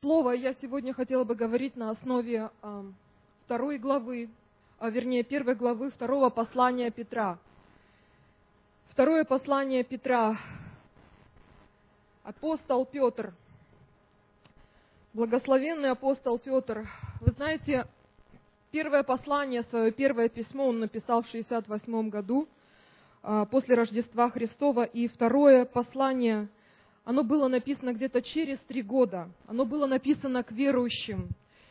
Слово я сегодня хотела бы говорить на основе первой главы второго послания Петра. Второе послание Петра. Апостол Петр. Благословенный апостол Петр. Вы знаете, первое послание свое, первое письмо он написал в 68 году, после Рождества Христова, и второе послание, оно было написано где-то через 3 года. Оно было написано к верующим,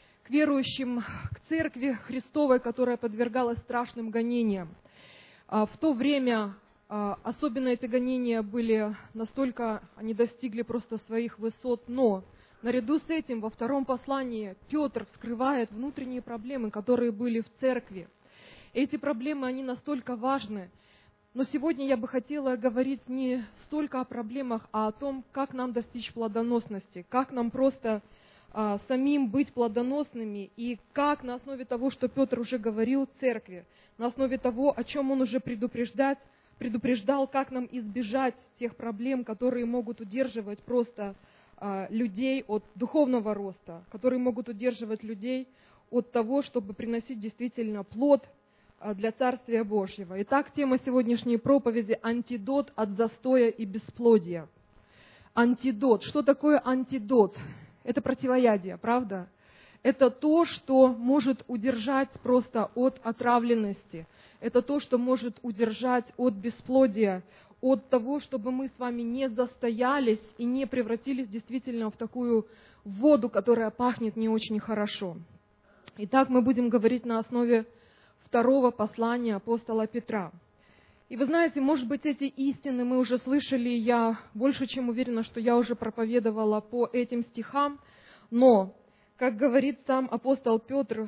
к церкви Христовой, которая подвергалась страшным гонениям. В то время особенно эти гонения были настолько, они достигли просто своих высот, но наряду с этим во втором послании Петр вскрывает внутренние проблемы, которые были в церкви. Эти проблемы, они настолько важны. Но сегодня я бы хотела говорить не столько о проблемах, а о том, как нам достичь плодоносности, как нам просто самим быть плодоносными, и как на основе того, что Петр уже говорил церкви, на основе того, о чем он уже предупреждал, как нам избежать тех проблем, которые могут удерживать просто людей от духовного роста, которые могут удерживать людей от того, чтобы приносить действительно плод для Царствия Божьего. Итак, тема сегодняшней проповеди – антидот от застоя и бесплодия. Антидот. Что такое антидот? Это противоядие, правда? Это то, что может удержать просто от отравленности. Это то, что может удержать от бесплодия, от того, чтобы мы с вами не застоялись и не превратились действительно в такую воду, которая пахнет не очень хорошо. Итак, мы будем говорить на основе второго послания апостола Петра. И вы знаете, может быть, эти истины мы уже слышали, я больше чем уверена, что я уже проповедовала по этим стихам, но, как говорит сам апостол Петр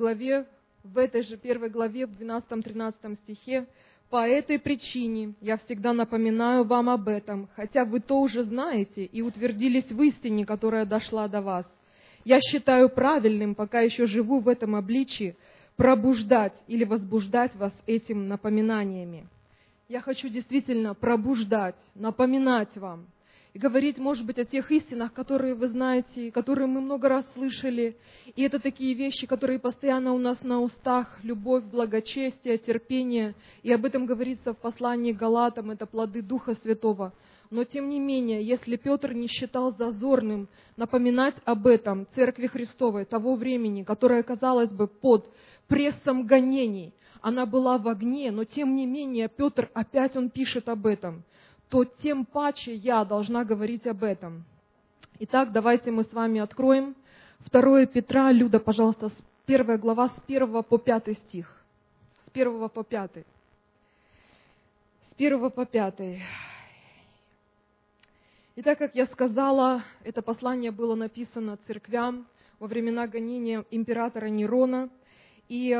в этой же первой главе, в 12-13 стихе, «По этой причине я всегда напоминаю вам об этом, хотя вы то уже знаете и утвердились в истине, которая дошла до вас. Я считаю правильным, пока еще живу в этом обличии, пробуждать или возбуждать вас этим напоминаниями». Я хочу действительно пробуждать, напоминать вам и говорить, может быть, о тех истинах, которые вы знаете, которые мы много раз слышали. И это такие вещи, которые постоянно у нас на устах: любовь, благочестие, терпение. И об этом говорится в послании к Галатам, это плоды Духа Святого. Но тем не менее, если Петр не считал зазорным напоминать об этом Церкви Христовой того времени, которая, казалось бы, под прессом гонений, она была в огне, но тем не менее Петр опять он пишет об этом, то тем паче я должна говорить об этом. Итак, давайте мы с вами откроем 2 Петра, Люда, пожалуйста, 1 глава с 1 по 5 стих. С 1 по 5. С 1 по 5. Итак, как я сказала, это послание было написано церквям во времена гонения императора Нерона. И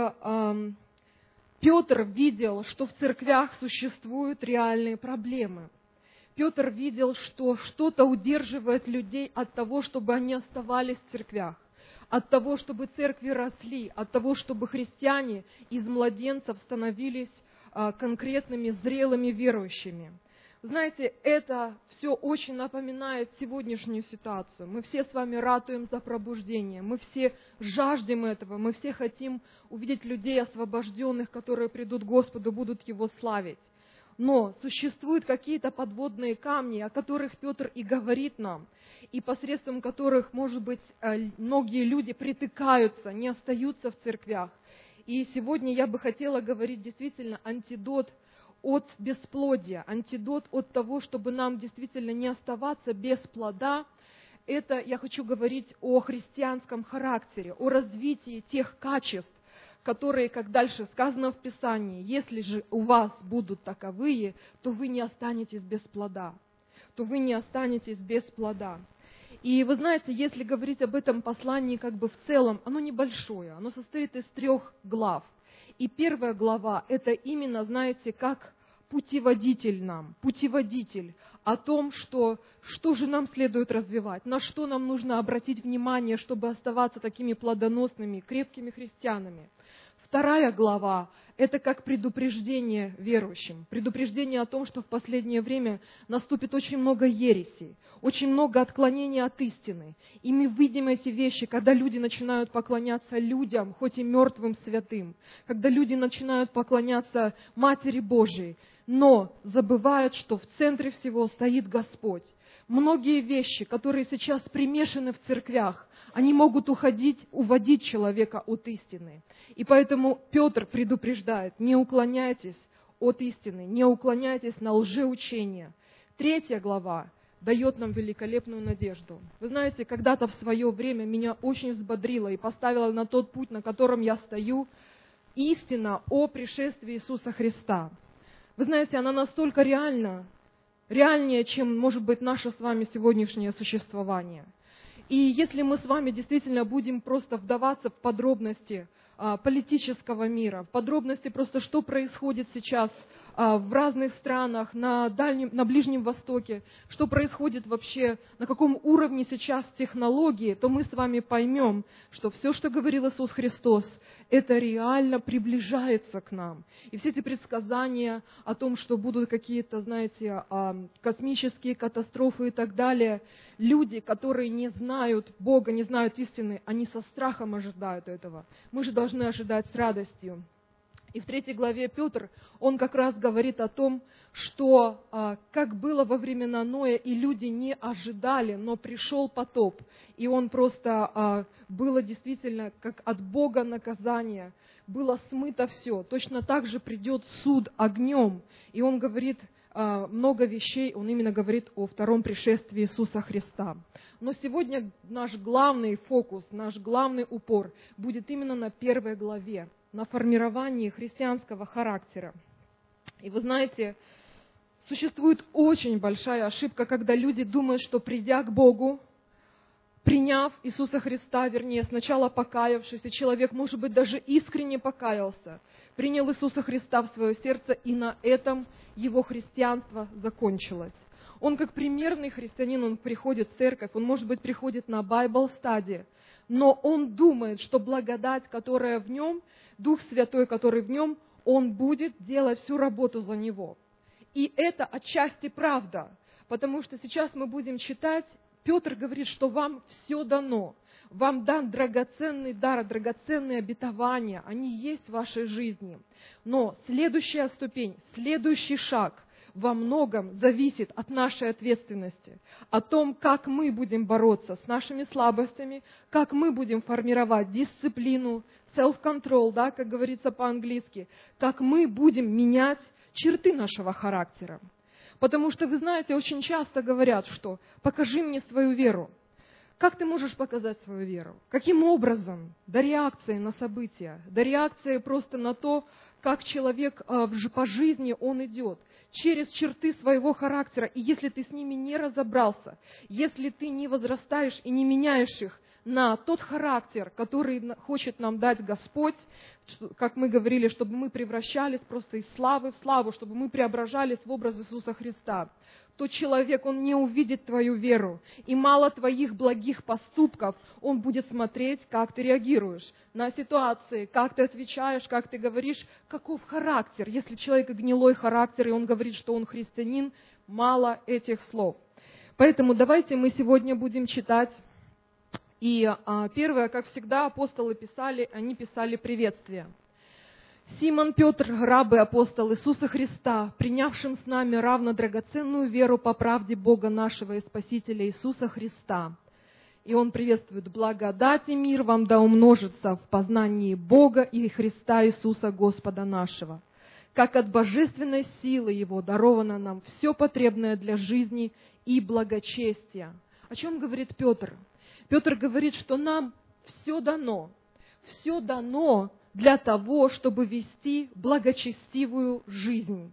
Петр видел, что в церквях существуют реальные проблемы. Петр видел, что что-то удерживает людей от того, чтобы они оставались в церквях, от того, чтобы церкви росли, от того, чтобы христиане из младенцев становились конкретными, зрелыми верующими. Знаете, это все очень напоминает сегодняшнюю ситуацию. Мы все с вами ратуем за пробуждение, мы все жаждем этого, мы все хотим увидеть людей освобожденных, которые придут к Господу, будут Его славить. Но существуют какие-то подводные камни, о которых Петр и говорит нам, и посредством которых, может быть, многие люди притыкаются, не остаются в церквях. И сегодня я бы хотела говорить действительно антидот от бесплодия, антидот от того, чтобы нам действительно не оставаться без плода. Это я хочу говорить о христианском характере, о развитии тех качеств, которые, как дальше сказано в Писании, если же у вас будут таковые, то вы не останетесь без плода. И вы знаете, если говорить об этом послании как бы в целом, оно небольшое, оно состоит из 3 глав. И 1 глава – это именно, знаете, как путеводитель о том, что же нам следует развивать, на что нам нужно обратить внимание, чтобы оставаться такими плодоносными, крепкими христианами. 2 глава – это как предупреждение верующим, предупреждение о том, что в последнее время наступит очень много ересей, очень много отклонений от истины. И мы видим эти вещи, когда люди начинают поклоняться людям, хоть и мертвым святым, когда люди начинают поклоняться Матери Божией, но забывают, что в центре всего стоит Господь. Многие вещи, которые сейчас примешаны в церквях, они могут уводить человека от истины. И поэтому Петр предупреждает: не уклоняйтесь от истины, не уклоняйтесь на лжеучение. 3 глава дает нам великолепную надежду. Вы знаете, когда-то в свое время меня очень взбодрило и поставило на тот путь, на котором я стою, истина о пришествии Иисуса Христа. Вы знаете, она настолько реальна, реальнее, чем, может быть, наше с вами сегодняшнее существование. И если мы с вами действительно будем просто вдаваться в подробности политического мира, в подробности просто, что происходит сейчас в разных странах, на Ближнем Востоке, что происходит вообще, на каком уровне сейчас технологии, то мы с вами поймем, что все, что говорил Иисус Христос, это реально приближается к нам. И все эти предсказания о том, что будут какие-то, знаете, космические катастрофы и так далее, люди, которые не знают Бога, не знают истины, они со страхом ожидают этого. Мы же должны ожидать с радостью. И в 3 главе Петр, он как раз говорит о том, что как было во времена Ноя, и люди не ожидали, но пришел потоп, и он просто, было действительно как от Бога наказание, было смыто все. Точно так же придет суд огнем, и он говорит много вещей, он именно говорит о втором пришествии Иисуса Христа. Но сегодня наш главный фокус, наш главный упор будет именно на 1 главе, на формировании христианского характера. И вы знаете, существует очень большая ошибка, когда люди думают, что придя к Богу, приняв Иисуса Христа, вернее, сначала покаявшись, и человек, может быть, даже искренне покаялся, принял Иисуса Христа в свое сердце, и на этом его христианство закончилось. Он как примерный христианин, он приходит в церковь, он, может быть, приходит на Bible Study, но он думает, что благодать, которая в нем, Дух Святой, который в нем, он будет делать всю работу за него. И это отчасти правда, потому что сейчас мы будем читать, Петр говорит, что вам все дано, вам дан драгоценный дар, драгоценные обетования, они есть в вашей жизни. Но следующая ступень, следующий шаг во многом зависит от нашей ответственности, о том, как мы будем бороться с нашими слабостями, как мы будем формировать дисциплину, self-control, да, как говорится по-английски, как мы будем менять черты нашего характера. Потому что, вы знаете, очень часто говорят, что «покажи мне свою веру». Как ты можешь показать свою веру? Каким образом? До реакции на события, до реакции просто на то, как человек по жизни он идет, через черты своего характера. И если ты с ними не разобрался, если ты не возрастаешь и не меняешь их на тот характер, который хочет нам дать Господь, как мы говорили, чтобы мы превращались просто из славы в славу, чтобы мы преображались в образ Иисуса Христа, то человек, он не увидит твою веру. И мало твоих благих поступков, он будет смотреть, как ты реагируешь на ситуации, как ты отвечаешь, как ты говоришь, каков характер. Если человек гнилой характер, и он говорит, что он христианин, мало этих слов. Поэтому давайте мы сегодня будем читать. И первое, как всегда, апостолы писали, они писали приветствие. Симон Петр, раб и апостол Иисуса Христа, принявшим с нами равно драгоценную веру по правде Бога нашего и Спасителя Иисуса Христа. И он приветствует: благодать и мир вам да умножится в познании Бога и Христа Иисуса Господа нашего. Как от божественной силы Его даровано нам все потребное для жизни и благочестия. О чем говорит Петр? Петр говорит, что нам все дано для того, чтобы вести благочестивую жизнь.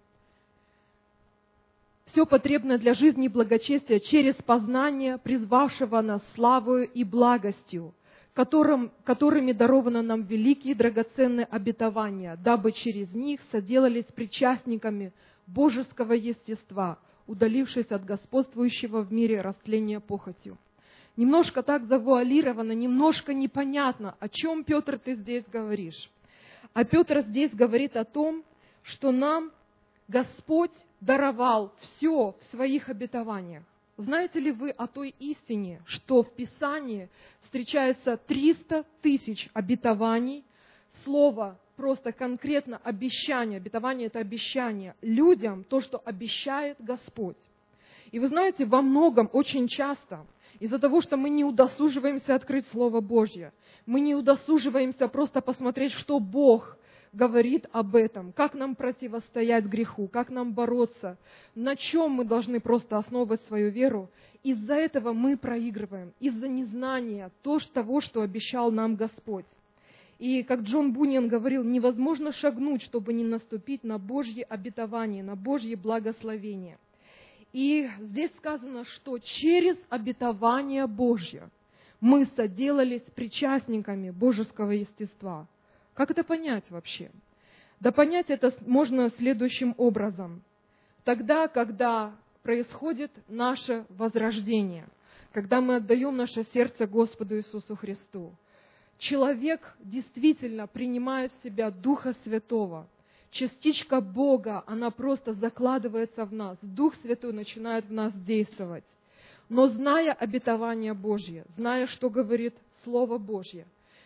Все потребное для жизни и благочестия через познание призвавшего нас славою и благостью, которыми даровано нам великие и драгоценные обетования, дабы через них соделались причастниками божеского естества, удалившись от господствующего в мире растления похотью. Немножко так завуалировано, немножко непонятно, о чем, Петр, ты здесь говоришь. А Петр здесь говорит о том, что нам Господь даровал все в своих обетованиях. Знаете ли вы о той истине, что в Писании встречается 300 тысяч обетований, слово просто конкретно обещание, обетование – это обещание людям, то, что обещает Господь. И вы знаете, во многом, очень часто, из-за того, что мы не удосуживаемся открыть Слово Божье, мы не удосуживаемся просто посмотреть, что Бог говорит об этом, как нам противостоять греху, как нам бороться, на чем мы должны просто основывать свою веру. Из-за этого мы проигрываем, из-за незнания того, что обещал нам Господь. И как Джон Буньян говорил, невозможно шагнуть, чтобы не наступить на Божье обетование, на Божье благословение. И здесь сказано, что через обетование Божье мы соделались причастниками божеского естества. Как это понять вообще? Да понять это можно следующим образом. Тогда, когда происходит наше возрождение, когда мы отдаем наше сердце Господу Иисусу Христу, человек действительно принимает в себя Духа Святого. Частичка Бога, она просто закладывается в нас. Дух Святой начинает в нас действовать. Но зная обетование Божье, зная, что говорит Слово Божье,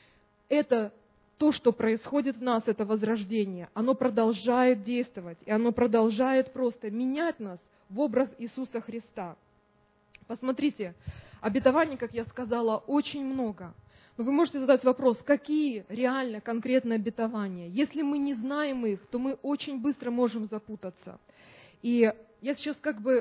это то, что происходит в нас, это возрождение, оно продолжает действовать, и оно продолжает просто менять нас в образ Иисуса Христа. Посмотрите, обетований, как я сказала, очень много. Но вы можете задать вопрос, какие реально конкретные обетования? Если мы не знаем их, то мы очень быстро можем запутаться. И я сейчас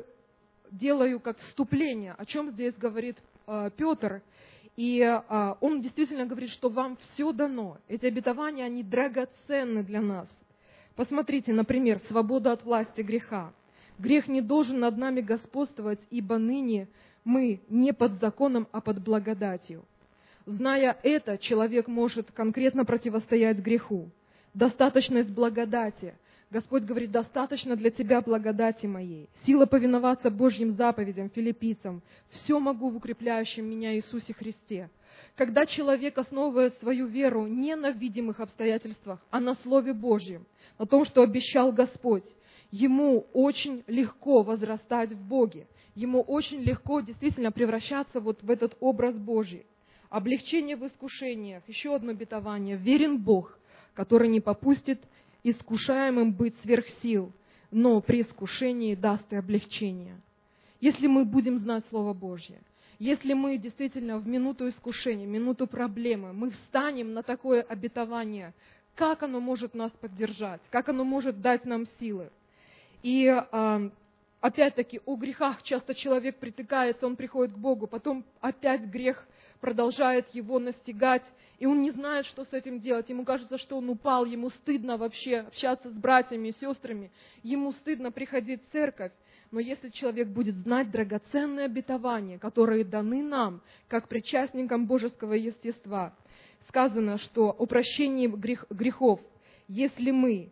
делаю как вступление, о чем здесь говорит Петр. И он действительно говорит, что вам все дано. Эти обетования, они драгоценны для нас. Посмотрите, например, свобода от власти греха. Грех не должен над нами господствовать, ибо ныне мы не под законом, а под благодатью. Зная это, человек может конкретно противостоять греху. Достаточность благодати. Господь говорит, достаточно для тебя благодати моей. Сила повиноваться Божьим заповедям, филиппийцам. Все могу в укрепляющем меня Иисусе Христе. Когда человек основывает свою веру не на видимых обстоятельствах, а на Слове Божьем, на том, что обещал Господь, ему очень легко возрастать в Боге. Ему очень легко действительно превращаться вот в этот образ Божий. Облегчение в искушениях. Еще одно обетование. Верен Бог, который не попустит искушаемым быть сверх сил, но при искушении даст и облегчение. Если мы будем знать Слово Божье, если мы действительно в минуту искушения, минуту проблемы, мы встанем на такое обетование, как оно может нас поддержать, как оно может дать нам силы. И опять-таки о грехах часто человек притыкается, он приходит к Богу, потом опять грех продолжает его настигать, и он не знает, что с этим делать. Ему кажется, что он упал, ему стыдно вообще общаться с братьями и сестрами, ему стыдно приходить в церковь. Но если человек будет знать драгоценные обетования, которые даны нам, как причастникам божеского естества, сказано, что о прощении грехов, если мы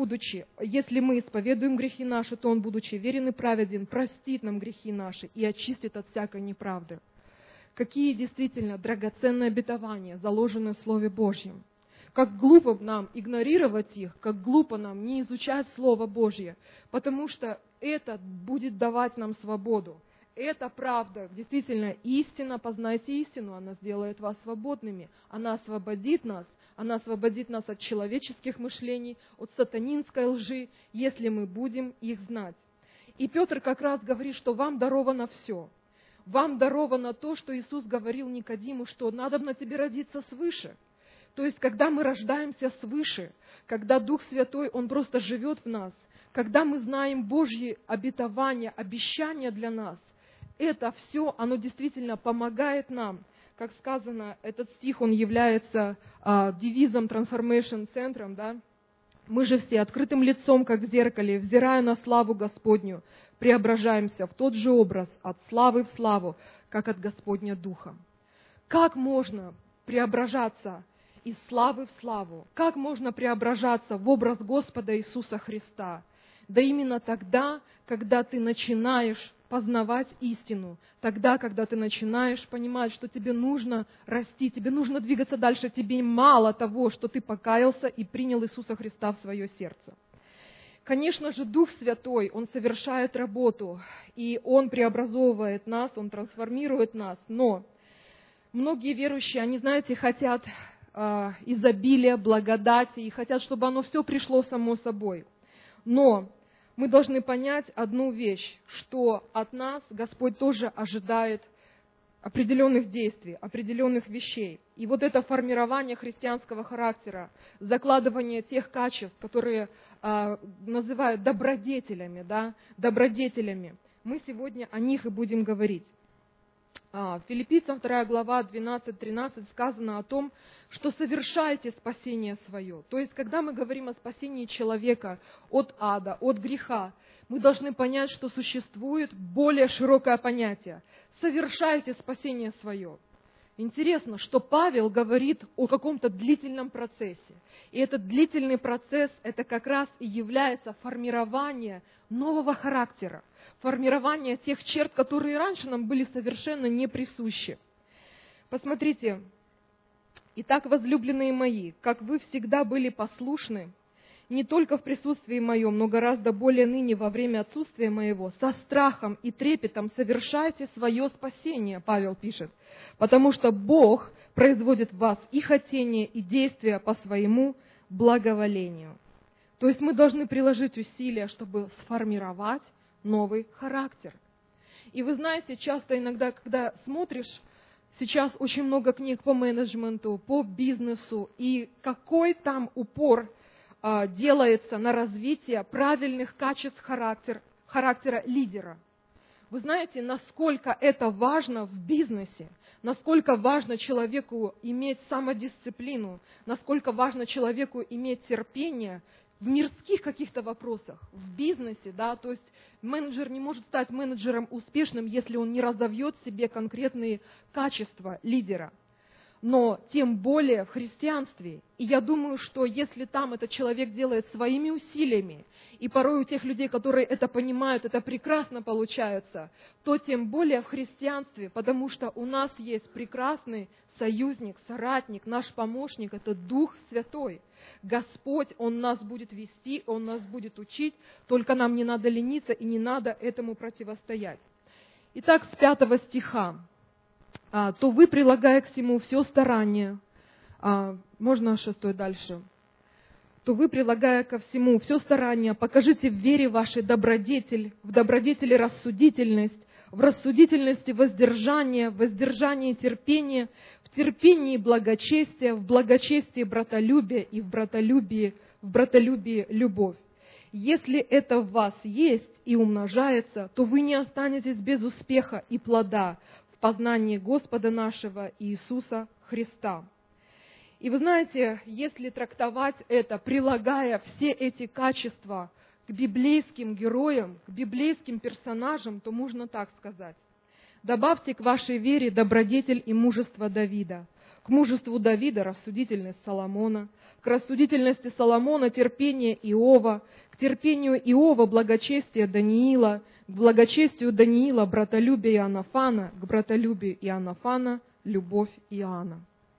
исповедуем грехи наши, то Он, будучи верен и праведен, простит нам грехи наши и очистит от всякой неправды. Какие действительно драгоценные обетования заложены в Слове Божьем. Как глупо нам игнорировать их, как глупо нам не изучать Слово Божье, потому что это будет давать нам свободу. Это правда, действительно, истина, познайте истину, она сделает вас свободными, она освободит нас от человеческих мышлений, от сатанинской лжи, если мы будем их знать. И Петр как раз говорит, что вам даровано все. Вам даровано то, что Иисус говорил Никодиму, что надо на тебе родиться свыше. То есть, когда мы рождаемся свыше, когда Дух Святой, Он просто живет в нас, когда мы знаем Божьи обетования, обещания для нас, это все, оно действительно помогает нам. Как сказано, этот стих, он является девизом Transformation Центром, да? Мы же все открытым лицом, как в зеркале, взирая на славу Господню, преображаемся в тот же образ от славы в славу, как от Господня Духа. Как можно преображаться из славы в славу? Как можно преображаться в образ Господа Иисуса Христа? Да именно тогда, когда ты начинаешь познавать истину. Тогда, когда ты начинаешь понимать, что тебе нужно расти, тебе нужно двигаться дальше, тебе мало того, что ты покаялся и принял Иисуса Христа в свое сердце. Конечно же, Дух Святой, Он совершает работу, и Он преобразовывает нас, Он трансформирует нас, но многие верующие, они, знаете, хотят изобилия, благодати, и хотят, чтобы оно все пришло само собой. Но мы должны понять одну вещь, что от нас Господь тоже ожидает определенных действий, определенных вещей. И вот это формирование христианского характера, закладывание тех качеств, которые называют добродетелями, да, добродетелями, мы сегодня о них и будем говорить. Филиппийцам 2 глава 12-13 сказано о том, что совершайте спасение свое. То есть, когда мы говорим о спасении человека от ада, от греха, мы должны понять, что существует более широкое понятие. Совершайте спасение свое. Интересно, что Павел говорит о каком-то длительном процессе. И этот длительный процесс, это как раз и является формирование нового характера, формирование тех черт, которые раньше нам были совершенно не присущи. Посмотрите, «Итак, возлюбленные мои, как вы всегда были послушны, не только в присутствии моем, но гораздо более ныне во время отсутствия моего, со страхом и трепетом совершайте свое спасение», Павел пишет, «потому что Бог производит в вас и хотение, и действия по своему благоволению». То есть мы должны приложить усилия, чтобы сформировать новый характер. И вы знаете, часто иногда, когда смотришь, сейчас очень много книг по менеджменту, по бизнесу, и какой там упор делается на развитие правильных качеств характера лидера. Вы знаете, насколько это важно в бизнесе, насколько важно человеку иметь самодисциплину, насколько важно человеку иметь терпение в мирских каких-то вопросах, в бизнесе, да, то есть менеджер не может стать менеджером успешным, если он не разовьет в себе конкретные качества лидера. Но тем более в христианстве. И я думаю, что если там этот человек делает своими усилиями, и порой у тех людей, которые это понимают, это прекрасно получается, то тем более в христианстве, потому что у нас есть прекрасный союзник, соратник, наш помощник, это Дух Святой. Господь, Он нас будет вести, Он нас будет учить, только нам не надо лениться и не надо этому противостоять. Итак, с 5 стиха. «То вы, прилагая к всему все старание», можно 6 дальше, «то вы, прилагая ко всему все старание, покажите в вере вашей добродетель, в добродетели рассудительность, в рассудительности воздержание, в воздержании терпение, в терпении благочестие, в благочестии братолюбие и в братолюбии любовь. Если это в вас есть и умножается, то вы не останетесь без успеха и плода в познании Господа нашего Иисуса Христа». И вы знаете, если трактовать это, прилагая все эти качества к библейским героям, к библейским персонажам, то можно так сказать. Добавьте к вашей вере добродетель и мужество Давида. К мужеству Давида рассудительность Соломона, к рассудительности Соломона терпение Иова, к терпению Иова благочестие Даниила, к благочестию Даниила братолюбие Иоаннафана, к братолюбию Иоаннафана любовь Иоанна.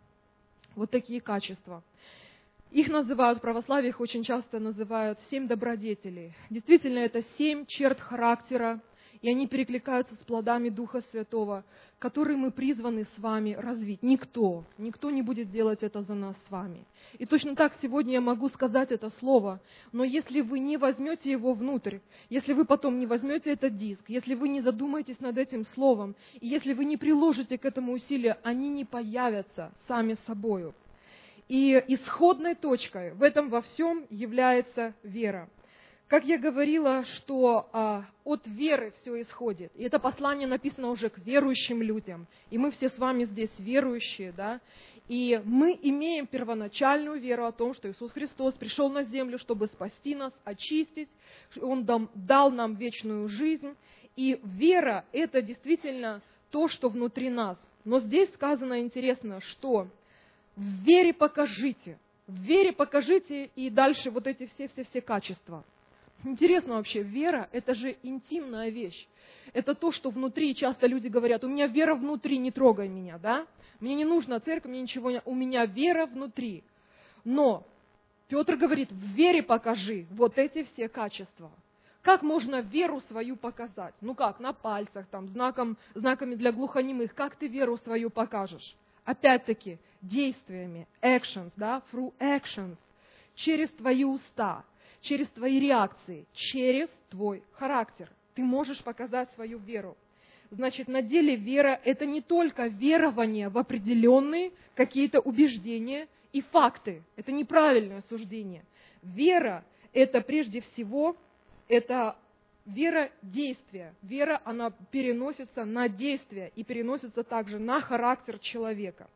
Вот такие качества. Их называют, в православии их очень часто называют 7 добродетелей. Действительно, это 7 черт характера, и они перекликаются с плодами Духа Святого, которые мы призваны с вами развить. Никто не будет делать это за нас с вами. И точно так сегодня я могу сказать это слово, но если вы не возьмете его внутрь, если вы потом не возьмете этот диск, если вы не задумаетесь над этим словом, и если вы не приложите к этому усилия, они не появятся сами собою. И исходной точкой в этом во всем является вера. Как я говорила, что от веры все исходит. И это послание написано уже к верующим людям. И мы все с вами здесь верующие, да. И мы имеем первоначальную веру о том, что Иисус Христос пришел на землю, чтобы спасти нас, очистить. Он дал нам вечную жизнь. И вера – это действительно то, что внутри нас. Но здесь сказано интересно, что в вере покажите, и дальше вот эти все качества. Интересно вообще, вера – это же интимная вещь. Это то, что внутри, часто люди говорят, у меня вера внутри, не трогай меня, да? Мне не нужна церковь, мне ничего не... У меня вера внутри. Но Петр говорит, в вере покажи вот эти все качества. Как можно веру свою показать? Ну как, на пальцах, там, знаками для глухонемых. Как ты веру свою покажешь? Опять-таки, действиями, actions, да, through actions, через твои уста, через твои реакции, через твой характер. Ты можешь показать свою веру. Значит, на деле вера – это не только верование в определенные какие-то убеждения и факты. Это неправильное суждение. Вера – это прежде всего, это вера действия. Вера, она переносится на действие и переносится также на характер человека.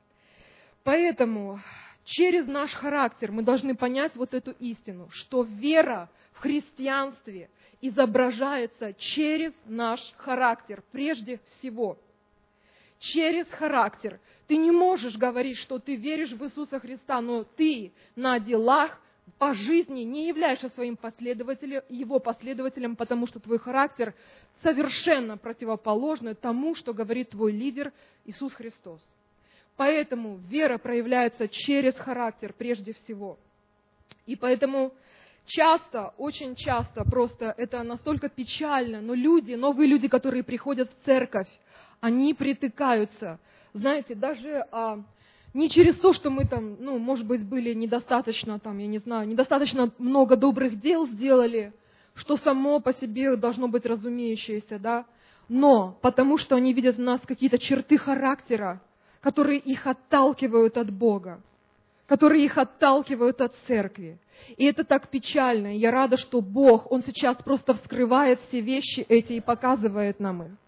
Поэтому через наш характер мы должны понять вот эту истину, что вера в христианстве изображается через наш характер, прежде всего. Через характер. Ты не можешь говорить, что ты веришь в Иисуса Христа, но ты на делах по жизни не являешься своим последователем, его последователем, потому что твой характер совершенно противоположный тому, что говорит твой лидер Иисус Христос. Поэтому вера проявляется через характер прежде всего. И поэтому часто, очень часто, просто это настолько печально, но люди, новые люди, которые приходят в церковь, они притыкаются, знаете, даже не через то, что мы там, может быть, были недостаточно, там, я не знаю, недостаточно много добрых дел сделали, что само по себе должно быть разумеющееся, да, но потому что они видят в нас какие-то черты характера, которые их отталкивают от Бога, которые их отталкивают от церкви. И это так печально. Я рада, что Бог, Он сейчас просто вскрывает все вещи эти и показывает нам их.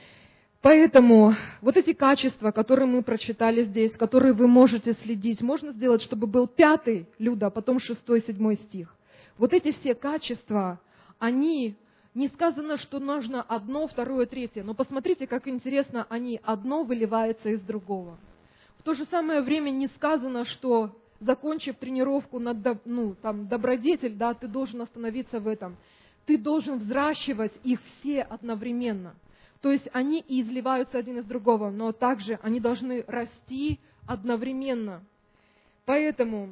Поэтому вот эти качества, которые мы прочитали здесь, которые вы можете следить, можно сделать, чтобы был 5 Люда, а потом 6-7 стих. Вот эти все качества, они, не сказано, что нужно 1, 2, 3, но посмотрите, как интересно, они одно выливается из другого. В то же самое время не сказано, что, закончив тренировку над добродетель, да, ты должен остановиться в этом. Ты должен взращивать их все одновременно. То есть они и изливаются один из другого, но также они должны расти одновременно. Поэтому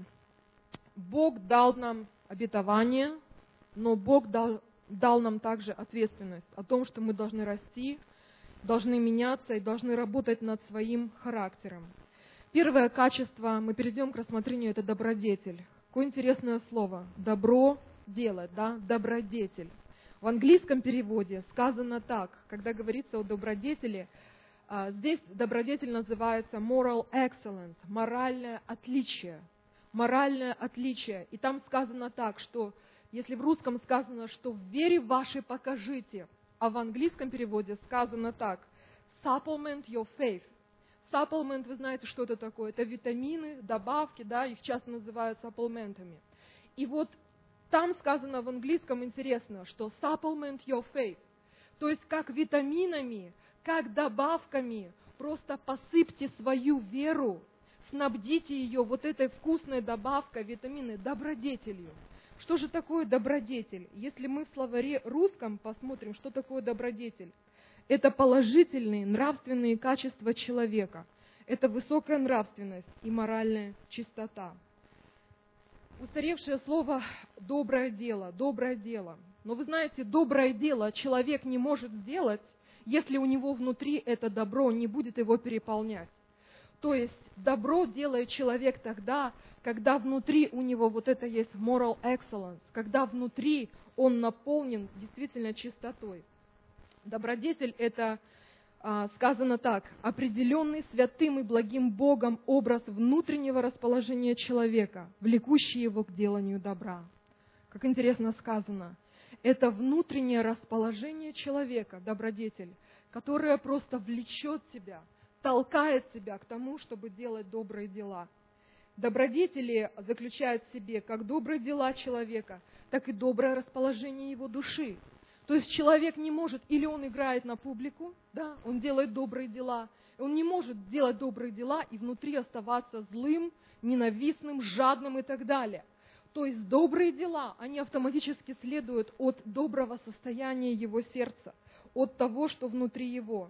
Бог дал нам обетование, но Бог дал нам также ответственность о том, что мы должны расти, должны меняться и должны работать над своим характером. Первое качество, мы перейдем к рассмотрению, это добродетель. Какое интересное слово. Добро делать, да, добродетель. В английском переводе сказано так, когда говорится о добродетели, здесь добродетель называется moral excellence, моральное отличие. Моральное отличие. И там сказано так, что если в русском сказано, что в вере вашей покажите, а в английском переводе сказано так, supplement your faith. Supplement, вы знаете, что это такое? Это витамины, добавки, да, их часто называют сапплментами. И вот там сказано в английском интересно, что supplement your faith. То есть как витаминами, как добавками, просто посыпьте свою веру, снабдите ее вот этой вкусной добавкой, витамины, добродетелью. Что же такое добродетель? Если мы в словаре русском посмотрим, что такое добродетель, это положительные нравственные качества человека. Это высокая нравственность и моральная чистота. Устаревшее слово «доброе дело», «доброе дело». Но вы знаете, доброе дело человек не может сделать, если у него внутри это добро не будет его переполнять. То есть добро делает человек тогда, когда внутри у него вот это есть moral excellence, когда внутри он наполнен действительно чистотой. Добродетель – это, сказано так, определенный святым и благим Богом образ внутреннего расположения человека, влекущий его к деланию добра. Как интересно сказано, это внутреннее расположение человека, добродетель, которое просто влечет тебя, толкает тебя к тому, чтобы делать добрые дела. Добродетели заключают в себе как добрые дела человека, так и доброе расположение его души. То есть человек не может, или он играет на публику, да, он делает добрые дела, он не может делать добрые дела и внутри оставаться злым, ненавистным, жадным и так далее. То есть добрые дела, они автоматически следуют от доброго состояния его сердца, от того, что внутри его.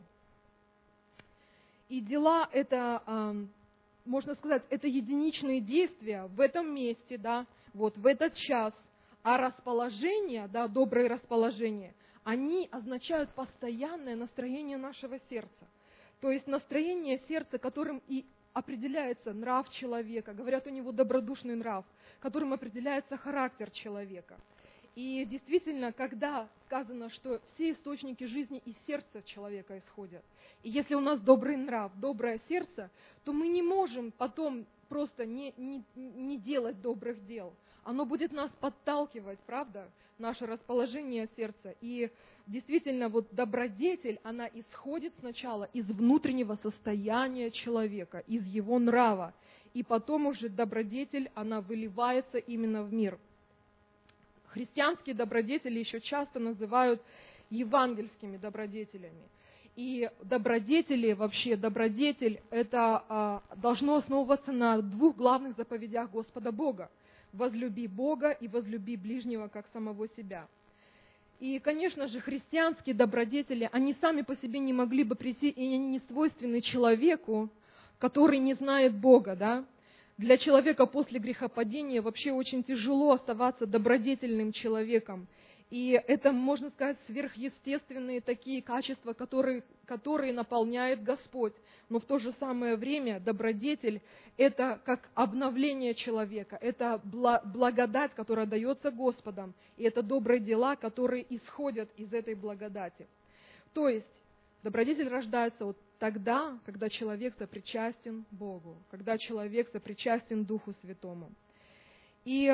И дела – это, можно сказать, это единичные действия в этом месте, да, вот в этот час. А расположение, да, добрые расположения, они означают постоянное настроение нашего сердца. То есть настроение сердца, которым и определяется нрав человека. Говорят, у него добродушный нрав, которым определяется характер человека. И действительно, когда сказано, что все источники жизни из сердца человека исходят, и если у нас добрый нрав, доброе сердце, то мы не можем потом просто не делать добрых дел. Оно будет нас подталкивать, правда, наше расположение сердца. И действительно, вот добродетель, она исходит сначала из внутреннего состояния человека, из его нрава. И потом уже добродетель, она выливается именно в мир. Христианские добродетели еще часто называют евангельскими добродетелями. И добродетели, вообще добродетель, это должно основываться на двух главных заповедях Господа Бога. Возлюби Бога и возлюби ближнего, как самого себя. И, конечно же, христианские добродетели, они сами по себе не могли бы прийти, и они не свойственны человеку, который не знает Бога, да? Для человека после грехопадения вообще очень тяжело оставаться добродетельным человеком. И это, можно сказать, сверхъестественные такие качества, которые наполняет Господь. Но в то же самое время добродетель – это как обновление человека, это благодать, которая дается Господом, и это добрые дела, которые исходят из этой благодати. То есть добродетель рождается вот тогда, когда человек сопричастен Богу, когда человек сопричастен Духу Святому. И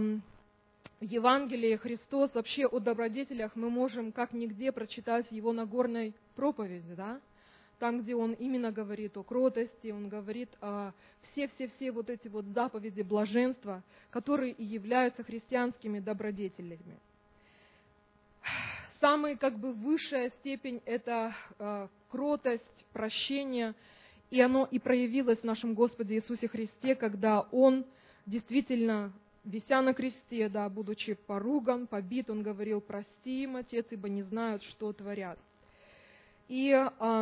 в Евангелии Христос вообще о добродетелях мы можем как нигде прочитать в Его Нагорной проповеди, да? Там, где Он именно говорит о кротости, Он говорит о все вот эти вот заповеди блаженства, которые и являются христианскими добродетелями. Самая высшая степень – это кротость, прощение, и оно и проявилось в нашем Господе Иисусе Христе, когда Он действительно, вися на кресте, да, будучи поруган, побит, Он говорил: «Прости им, Отец, ибо не знают, что творят». И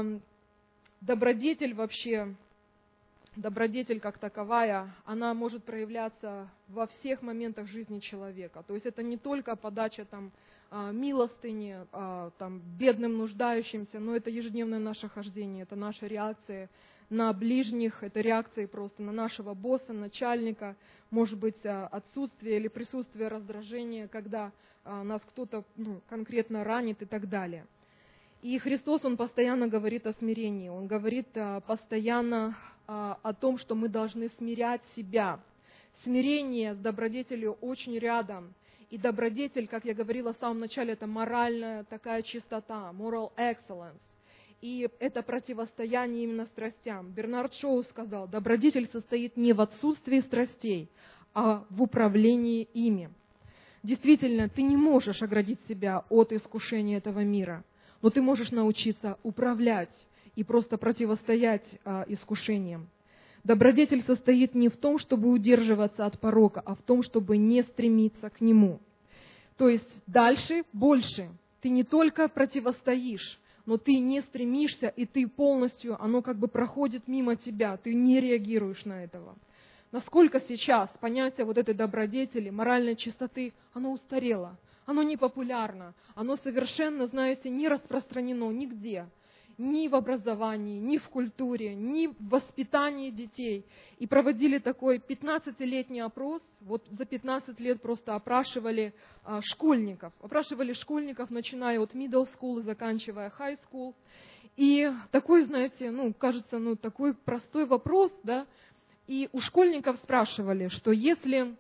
добродетель вообще, добродетель как таковая, она может проявляться во всех моментах жизни человека. То есть это не только подача милостыни бедным, нуждающимся, но это ежедневное наше хождение, это наша реакция на ближних, это реакции просто на нашего босса, начальника, может быть, отсутствие или присутствие раздражения, когда нас кто-то конкретно ранит и так далее. И Христос, Он постоянно говорит о смирении, Он говорит постоянно о том, что мы должны смирять себя. Смирение с добродетелью очень рядом. И добродетель, как я говорила в самом начале, это моральная такая чистота, moral excellence. И это противостояние именно страстям. Бернард Шоу сказал: добродетель состоит не в отсутствии страстей, а в управлении ими. Действительно, ты не можешь оградить себя от искушения этого мира, но ты можешь научиться управлять и просто противостоять искушениям. Добродетель состоит не в том, чтобы удерживаться от порока, а в том, чтобы не стремиться к нему. То есть дальше больше. Ты не только противостоишь, но ты не стремишься, и ты полностью, оно проходит мимо тебя, ты не реагируешь на этого. Насколько сейчас понятие вот этой добродетели, моральной чистоты, оно устарело, оно не популярно, оно совершенно, знаете, не распространено нигде. Ни в образовании, ни в культуре, ни в воспитании детей. И проводили такой 15-летний опрос, вот за 15 лет просто опрашивали школьников. Опрашивали школьников, начиная от middle school и заканчивая high school. И такой, знаете, кажется, такой простой вопрос, да. И у школьников спрашивали, что если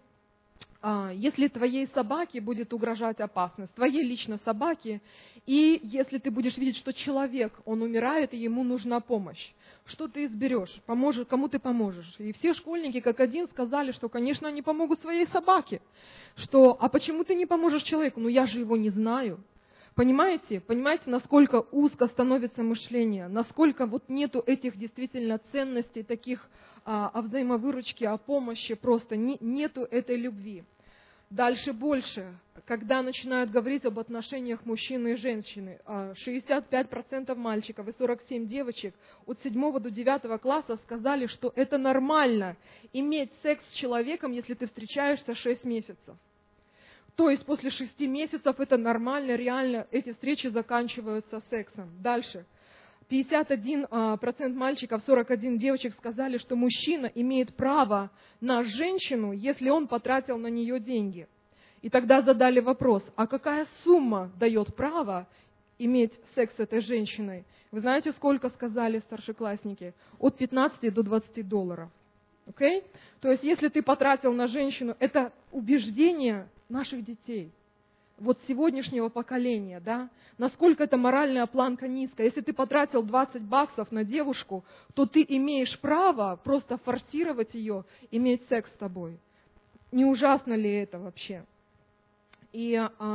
твоей собаке будет угрожать опасность, твоей лично собаке, и если ты будешь видеть, что человек, он умирает, и ему нужна помощь, что ты изберешь? Кому ты поможешь? И все школьники как один сказали, что, конечно, они помогут своей собаке. А почему ты не поможешь человеку? Я же его не знаю. Понимаете, насколько узко становится мышление, насколько нету этих действительно ценностей, таких о взаимовыручке, о помощи, просто нету этой любви. Дальше больше, когда начинают говорить об отношениях мужчины и женщины. 65% мальчиков и 47% девочек от 7 до 9 класса сказали, что это нормально иметь секс с человеком, если ты встречаешься 6 месяцев. То есть после 6 месяцев это нормально, реально эти встречи заканчиваются сексом. Дальше. 51% мальчиков, 41% девочек сказали, что мужчина имеет право на женщину, если он потратил на нее деньги. И тогда задали вопрос, а какая сумма дает право иметь секс с этой женщиной? Вы знаете, сколько сказали старшеклассники? От 15 до $20. Okay? То есть, если ты потратил на женщину, это убеждение наших детей. Вот сегодняшнего поколения, да, насколько эта моральная планка низкая. Если ты потратил $20 на девушку, то ты имеешь право просто форсировать ее, иметь секс с тобой. Не ужасно ли это вообще? И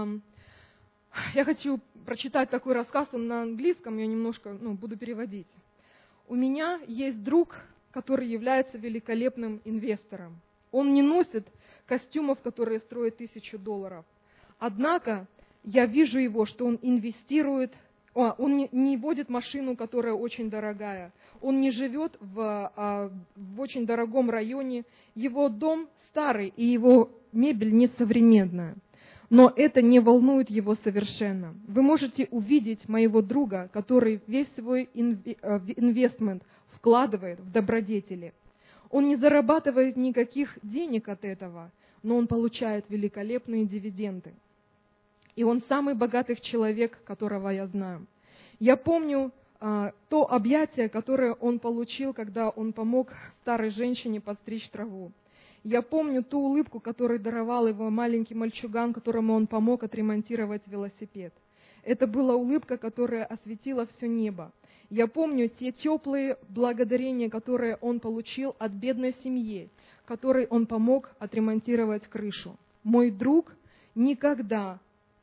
я хочу прочитать такой рассказ, он на английском, я немножко буду переводить. У меня есть друг, который является великолепным инвестором. Он не носит костюмов, которые стоят $1000. Однако я вижу его, что он инвестирует, он не водит машину, которая очень дорогая, он не живет в очень дорогом районе, его дом старый и его мебель несовременная. Но это не волнует его совершенно. Вы можете увидеть моего друга, который весь свой инвестмент вкладывает в добродетели. Он не зарабатывает никаких денег от этого, но он получает великолепные дивиденды. И он самый богатый человек, которого я знаю. Я помню то объятие, которое он получил, когда он помог старой женщине подстричь траву. Я помню ту улыбку, которую даровал его маленький мальчуган, которому он помог отремонтировать велосипед. Это была улыбка, которая осветила все небо. Я помню те теплые благодарения, которые он получил от бедной семьи, которой он помог отремонтировать крышу. Мой друг никогда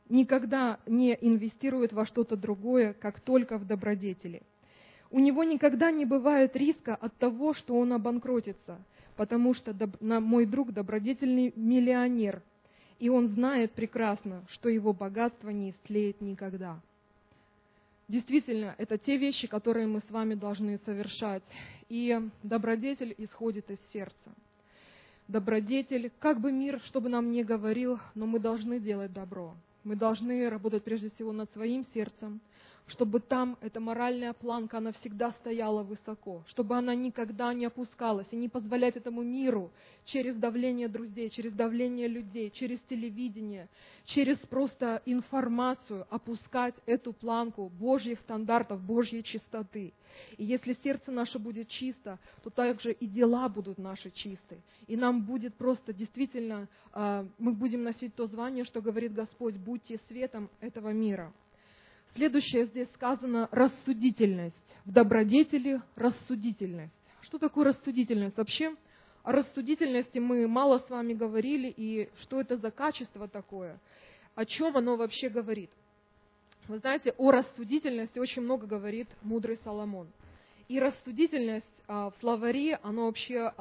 не инвестирует во что-то другое, как только в добродетели. У него никогда не бывает риска от того, что он обанкротится, потому что мой друг добродетельный миллионер, и он знает прекрасно, что его богатство не истлеет никогда. Действительно, это те вещи, которые мы с вами должны совершать. И добродетель исходит из сердца. Добродетель, как бы мир, что бы нам ни говорил, но мы должны делать добро. Мы должны работать прежде всего над своим сердцем, чтобы там эта моральная планка, она всегда стояла высоко, чтобы она никогда не опускалась, и не позволять этому миру через давление друзей, через давление людей, через телевидение, через просто информацию опускать эту планку Божьих стандартов, Божьей чистоты. И если сердце наше будет чисто, то также и дела будут наши чисты. И нам будет просто действительно, мы будем носить то звание, что говорит Господь: будьте светом этого мира. Следующее здесь сказано — рассудительность. В добродетели рассудительность. Что такое рассудительность? Вообще о рассудительности мы мало с вами говорили, и что это за качество такое, о чем оно вообще говорит. Вы знаете, о рассудительности очень много говорит мудрый Соломон. И рассудительность в словаре, оно вообще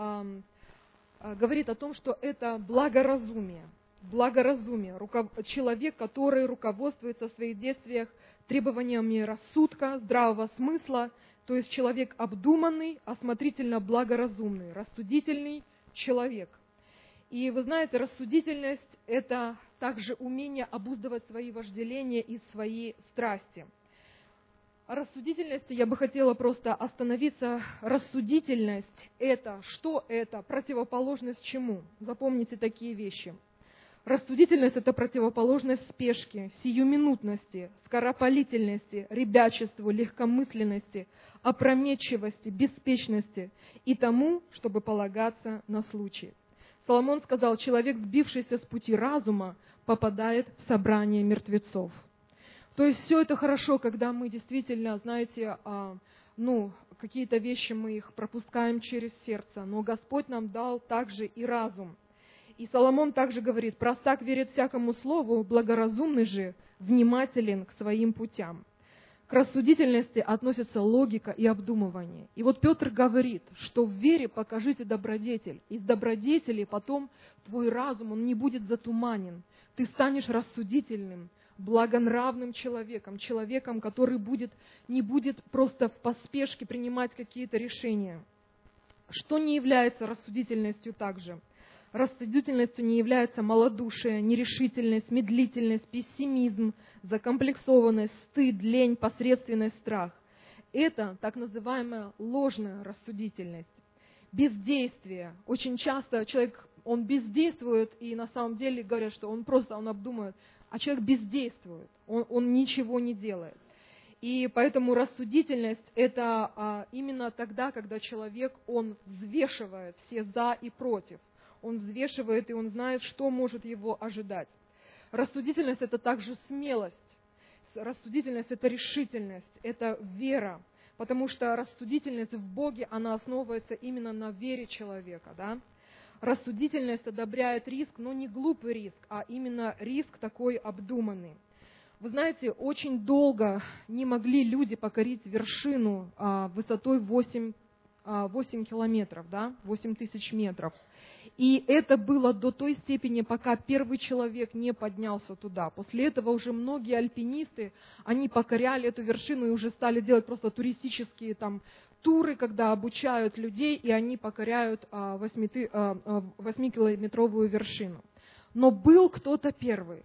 говорит о том, что это благоразумие. Благоразумие. Человек, который руководствуется в своих действиях требованиями рассудка, здравого смысла, то есть человек обдуманный, осмотрительно благоразумный, рассудительный человек. И вы знаете, рассудительность – это также умение обуздывать свои вожделения и свои страсти. О рассудительности я бы хотела просто остановиться. Рассудительность – это что это? Противоположность чему? Запомните такие вещи. Рассудительность – это противоположность спешке, сиюминутности, скоропалительности, ребячеству, легкомысленности, опрометчивости, беспечности и тому, чтобы полагаться на случай. Соломон сказал: человек, сбившийся с пути разума, попадает в собрание мертвецов. То есть все это хорошо, когда мы действительно, знаете, какие-то вещи мы их пропускаем через сердце, но Господь нам дал также и разум. И Соломон также говорит: простак верит всякому слову, благоразумный же внимателен к своим путям. К рассудительности относятся логика и обдумывание. И вот Петр говорит, что в вере покажите добродетель. Из добродетели потом твой разум, он не будет затуманен. Ты станешь рассудительным, благонравным человеком, человеком, который не будет просто в поспешке принимать какие-то решения. Что не является рассудительностью также? Рассудительностью не является малодушие, нерешительность, медлительность, пессимизм, закомплексованность, стыд, лень, посредственность, страх. Это так называемая ложная рассудительность. Бездействие. Очень часто человек, он бездействует, и на самом деле говорят, что он обдумывает, а человек бездействует, он ничего не делает. И поэтому рассудительность – это именно тогда, когда человек, он взвешивает все «за» и «против». Он взвешивает, и он знает, что может его ожидать. Рассудительность – это также смелость. Рассудительность – это решительность, это вера. Потому что рассудительность в Боге, она основывается именно на вере человека. Да? Рассудительность одобряет риск, но не глупый риск, а именно риск такой обдуманный. Вы знаете, очень долго не могли люди покорить вершину высотой 8 километров, да? 8 тысяч метров. И это было до той степени, пока первый человек не поднялся туда. После этого уже многие альпинисты, они покоряли эту вершину и уже стали делать просто туристические туры, когда обучают людей, и они покоряют 8-километровую вершину. Но был кто-то первый,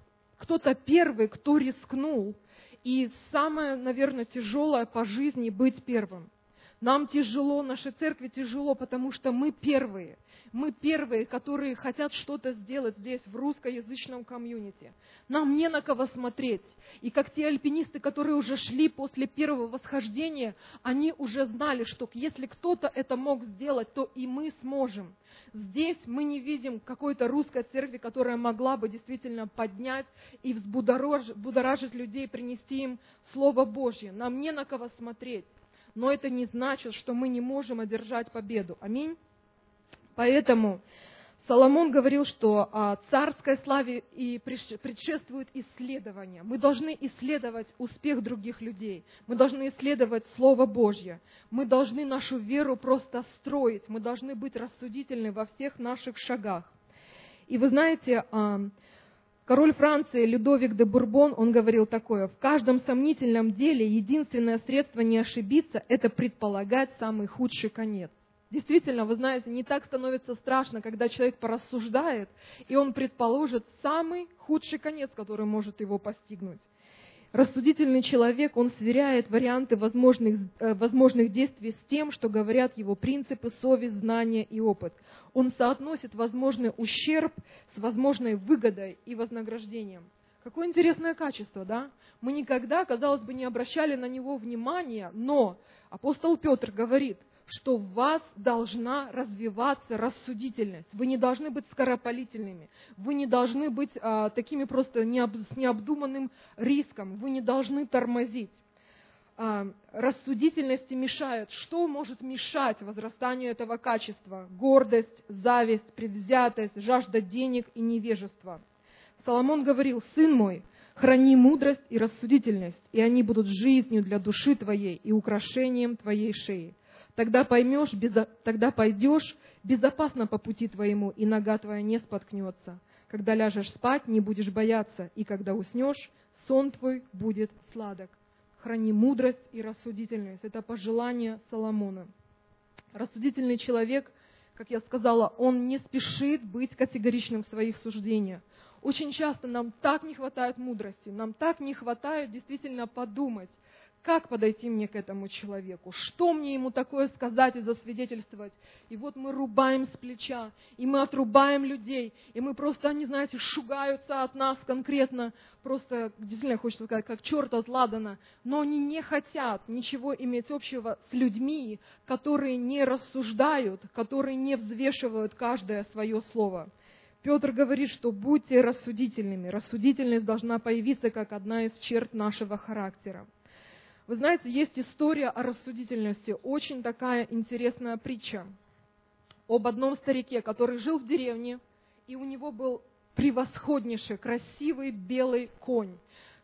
кто рискнул. И самое, наверное, тяжелое по жизни быть первым. Нам тяжело, нашей церкви тяжело, потому что мы первые. Мы первые, которые хотят что-то сделать здесь, в русскоязычном комьюнити. Нам не на кого смотреть. И как те альпинисты, которые уже шли после первого восхождения, они уже знали, что если кто-то это мог сделать, то и мы сможем. Здесь мы не видим какой-то русской церкви, которая могла бы действительно поднять и взбудоражить людей, принести им Слово Божье. Нам не на кого смотреть. Но это не значит, что мы не можем одержать победу. Аминь. Поэтому Соломон говорил, что царской славе и предшествует исследование. Мы должны исследовать успех других людей. Мы должны исследовать Слово Божье. Мы должны нашу веру просто строить. Мы должны быть рассудительны во всех наших шагах. И вы знаете, король Франции Людовик де Бурбон, он говорил такое: в каждом сомнительном деле единственное средство не ошибиться – это предполагать самый худший конец. Действительно, вы знаете, не так становится страшно, когда человек порассуждает, и он предположит самый худший конец, который может его постигнуть. Рассудительный человек, он сверяет варианты возможных действий с тем, что говорят его принципы, совесть, знания и опыт. Он соотносит возможный ущерб с возможной выгодой и вознаграждением. Какое интересное качество, да? Мы никогда, казалось бы, не обращали на него внимания, но апостол Петр говорит, что в вас должна развиваться рассудительность. Вы не должны быть скоропалительными. Вы не должны быть такими просто с необдуманным риском. Вы не должны тормозить. Рассудительности мешает. Что может мешать возрастанию этого качества? Гордость, зависть, предвзятость, жажда денег и невежество. Соломон говорил: «Сын мой, храни мудрость и рассудительность, и они будут жизнью для души твоей и украшением твоей шеи. Тогда пойдешь безопасно по пути твоему, и нога твоя не споткнется. Когда ляжешь спать, не будешь бояться, и когда уснешь, сон твой будет сладок». Храни мудрость и рассудительность. Это пожелание Соломона. Рассудительный человек, как я сказала, он не спешит быть категоричным в своих суждениях. Очень часто нам так не хватает мудрости, нам так не хватает действительно подумать, как подойти мне к этому человеку, что мне ему такое сказать и засвидетельствовать. И вот мы рубаем с плеча, и мы отрубаем людей, и мы просто, они, знаете, шугаются от нас конкретно, просто, действительно, хочется сказать, как черт от ладана, но они не хотят ничего иметь общего с людьми, которые не рассуждают, которые не взвешивают каждое свое слово. Петр говорит, что будьте рассудительными. Рассудительность должна появиться как одна из черт нашего характера. Вы знаете, есть история о рассудительности, очень такая интересная притча об одном старике, который жил в деревне, и у него был превосходнейший, красивый белый конь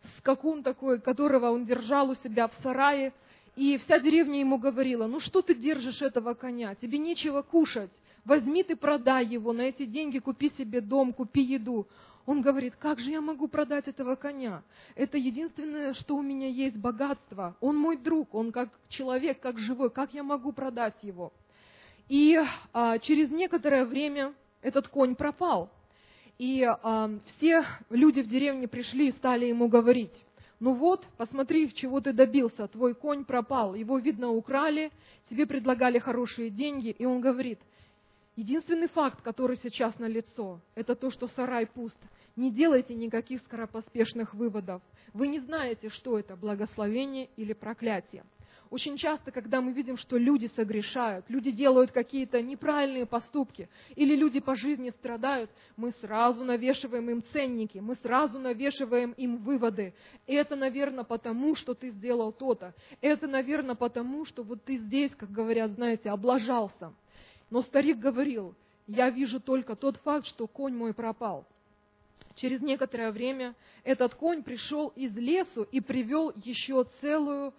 скакун такой, которого он держал у себя в сарае, и вся деревня ему говорила: ну что ты держишь этого коня, тебе нечего кушать, возьми ты продай его, на эти деньги купи себе дом, купи еду. Он говорит: как же я могу продать этого коня? Это единственное, что у меня есть, богатство. Он мой друг, он как человек, как живой, как я могу продать его? И через некоторое время этот конь пропал. И все люди в деревне пришли и стали ему говорить: ну вот, посмотри, чего ты добился, твой конь пропал, его, видно, украли, тебе предлагали хорошие деньги. И он говорит: единственный факт, который сейчас налицо, это то, что сарай пуст. Не делайте никаких скоропоспешных выводов. Вы не знаете, что это, благословение или проклятие. Очень часто, когда мы видим, что люди согрешают, люди делают какие-то неправильные поступки, или люди по жизни страдают, мы сразу навешиваем им ценники, мы сразу навешиваем им выводы. Это, наверное, потому, что ты сделал то-то. Это, наверное, потому, что вот ты здесь, как говорят, знаете, облажался. Но старик говорил: я вижу только тот факт, что конь мой пропал. Через некоторое время этот конь пришел из лесу и привел еще целую,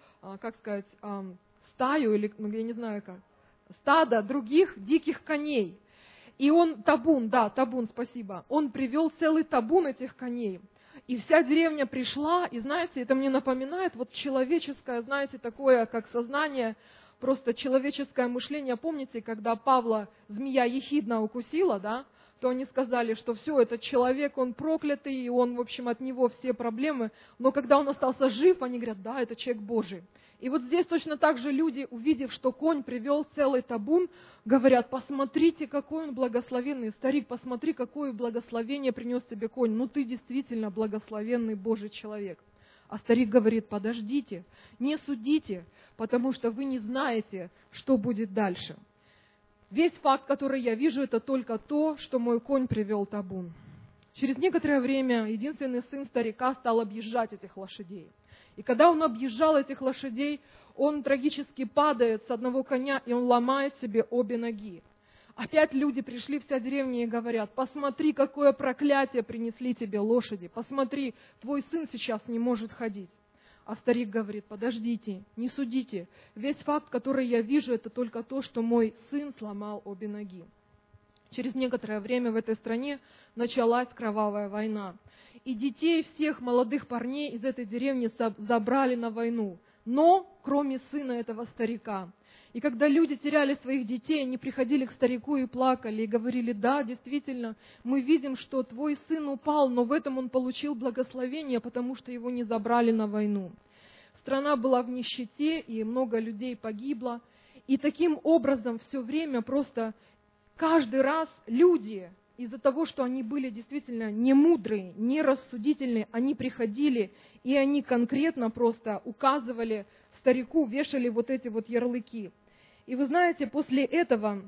стаю, или, я не знаю как, стадо других диких коней. И он, табун, спасибо, он привел целый табун этих коней. И вся деревня пришла, и знаете, это мне напоминает вот человеческое, знаете, такое, как сознание, просто человеческое мышление. Помните, когда Павла змея ехидна укусила, да? То они сказали, что все, этот человек, он проклятый, и он, в общем, от него все проблемы. Но когда он остался жив, они говорят: да, это человек Божий. И вот здесь точно так же люди, увидев, что конь привел целый табун, говорят: посмотрите, какой он благословенный. Старик, посмотри, какое благословение принес тебе конь. Ну ты действительно благословенный Божий человек. А старик говорит: подождите, не судите, потому что вы не знаете, что будет дальше. Весь факт, который я вижу, это только то, что мой конь привел табун. Через некоторое время единственный сын старика стал объезжать этих лошадей. И когда он объезжал этих лошадей, он трагически падает с одного коня, и он ломает себе обе ноги. Опять люди пришли, вся деревня, и говорят: посмотри, какое проклятие принесли тебе лошади, посмотри, твой сын сейчас не может ходить. А старик говорит: подождите, не судите. Весь факт, который я вижу, это только то, что мой сын сломал обе ноги. Через некоторое время в этой стране началась кровавая война. И детей всех молодых парней из этой деревни забрали на войну. Но кроме сына этого старика. И когда люди теряли своих детей, они приходили к старику и плакали, и говорили: да, действительно, мы видим, что твой сын упал, но в этом он получил благословение, потому что его не забрали на войну. Страна была в нищете, и много людей погибло. И таким образом все время просто каждый раз люди, из-за того, что они были действительно не мудрые, не рассудительные, они приходили, и они конкретно просто указывали старику, вешали вот эти вот ярлыки. И вы знаете, после этого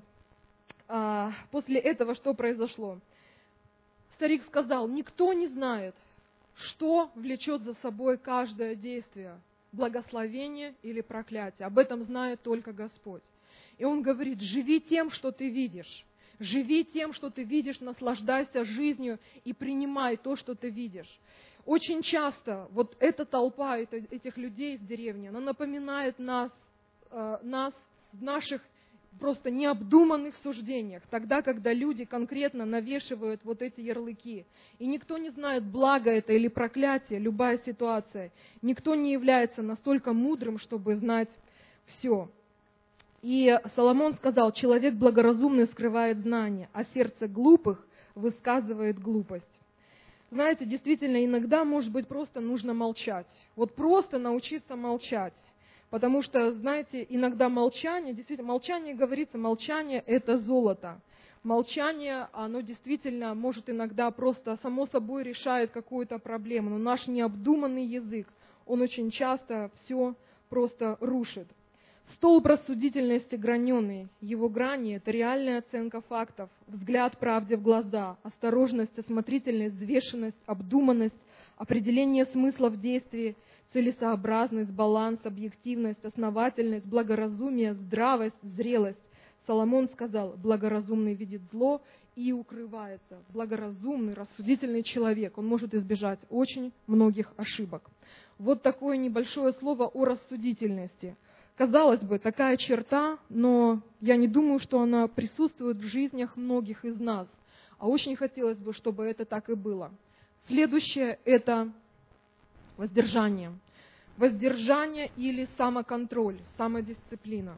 что произошло? Старик сказал: никто не знает, что влечет за собой каждое действие, благословение или проклятие. Об этом знает только Господь. И он говорит: живи тем, что ты видишь. Живи тем, что ты видишь, наслаждайся жизнью и принимай то, что ты видишь. Очень часто вот эта толпа этих людей из деревни, она напоминает нас в наших просто необдуманных суждениях, тогда, когда люди конкретно навешивают вот эти ярлыки. И никто не знает, благо это или проклятие, любая ситуация. Никто не является настолько мудрым, чтобы знать все. И Соломон сказал: человек благоразумный скрывает знания, а сердце глупых высказывает глупость. Знаете, действительно, иногда, может быть, просто нужно молчать. Вот просто научиться молчать. Потому что, знаете, иногда молчание, действительно, молчание, говорится, молчание – это золото. Молчание, оно действительно может иногда просто само собой решает какую-то проблему. Но наш необдуманный язык, он очень часто все просто рушит. Столб рассудительности граненый. Его грани – это реальная оценка фактов, взгляд правде в глаза, осторожность, осмотрительность, взвешенность, обдуманность, определение смысла в действии, целесообразность, баланс, объективность, основательность, благоразумие, здравость, зрелость, Соломон сказал: благоразумный видит зло и укрывается. Благоразумный, рассудительный человек, он может избежать очень многих ошибок. Вот такое небольшое слово о рассудительности. Казалось бы, такая черта, но я не думаю, что она присутствует в жизнях многих из нас. А очень хотелось бы, чтобы это так и было. Следующее – это воздержание. Воздержание или самоконтроль, самодисциплина.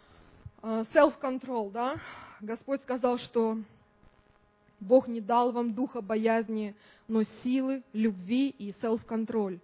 Self-control, да? Господь сказал, что Бог не дал вам духа боязни, но силы, любви и self-control,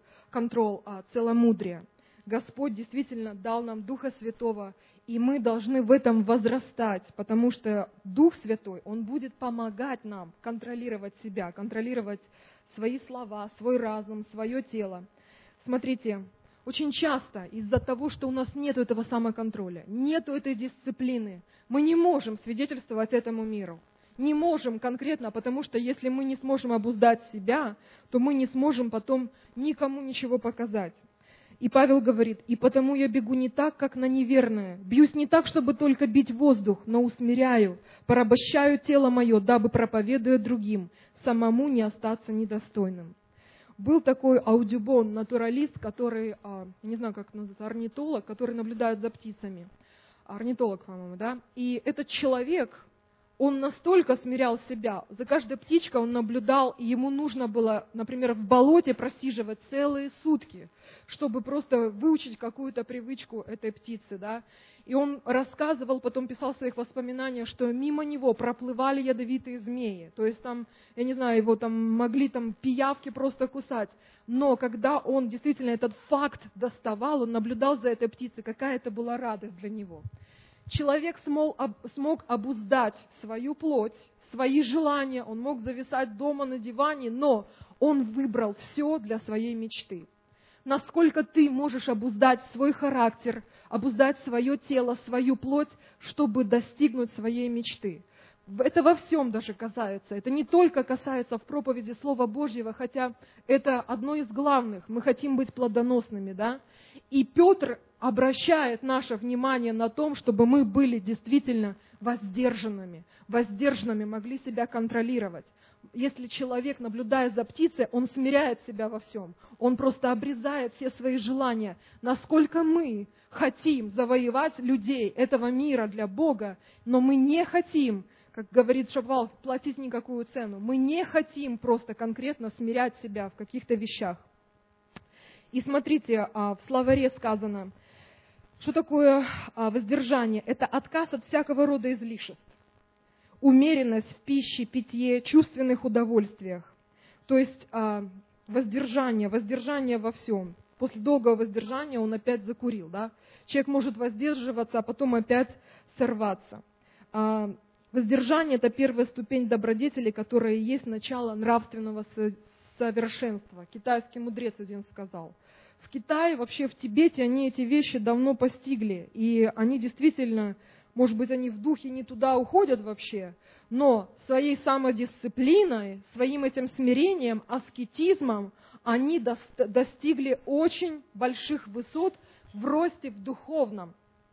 целомудрия. Господь действительно дал нам Духа Святого, и мы должны в этом возрастать, потому что Дух Святой, Он будет помогать нам контролировать себя, контролировать свои слова, свой разум, свое тело. Смотрите, очень часто из-за того, что у нас нет этого самоконтроля, нет этой дисциплины, мы не можем свидетельствовать этому миру. Не можем конкретно, потому что если мы не сможем обуздать себя, то мы не сможем потом никому ничего показать. И Павел говорит: «И потому я бегу не так, как на неверное, бьюсь не так, чтобы только бить воздух, но усмиряю, порабощаю тело мое, дабы, проповедуя другим, самому не остаться недостойным». Был такой Аудубон, натуралист, который, не знаю, как называется, орнитолог, который наблюдает за птицами. Орнитолог, по-моему, да? И этот человек, он настолько смирял себя. За каждой птичкой он наблюдал, и ему нужно было, например, в болоте просиживать целые сутки, чтобы просто выучить какую-то привычку этой птицы, да. И он рассказывал, потом писал в своих воспоминаниях, что мимо него проплывали ядовитые змеи. То есть там, я не знаю, его там могли там пиявки просто кусать. Но когда он действительно этот факт доставал, он наблюдал за этой птицей, какая это была радость для него. Человек смог обуздать свою плоть, свои желания, он мог зависать дома на диване, но он выбрал все для своей мечты. Насколько ты можешь обуздать свой характер, обуздать свое тело, свою плоть, чтобы достигнуть своей мечты. Это во всем даже касается. Это не только касается в проповеди Слова Божьего, хотя это одно из главных. Мы хотим быть плодоносными, да? И Петр обращает наше внимание на том, чтобы мы были действительно воздержанными, могли себя контролировать. Если человек, наблюдая за птицей, он смиряет себя во всем, он просто обрезает все свои желания. Насколько мы хотим завоевать людей этого мира для Бога, но мы не хотим, как говорит Шапвал, платить никакую цену. Мы не хотим просто конкретно смирять себя в каких-то вещах. И смотрите, в словаре сказано, что такое воздержание? Это отказ от всякого рода излишеств, умеренность в пище, питье, чувственных удовольствиях. То есть воздержание во всем. После долгого воздержания он опять закурил. Да? Человек может воздерживаться, а потом опять сорваться. Воздержание – это первая ступень добродетели, которая есть начало нравственного совершенства. Китайский мудрец один сказал. В Китае, вообще в Тибете, они эти вещи давно постигли. И они действительно, может быть, они в духе не туда уходят вообще, но своей самодисциплиной, своим этим смирением, аскетизмом, они достигли очень больших высот в росте в духовном.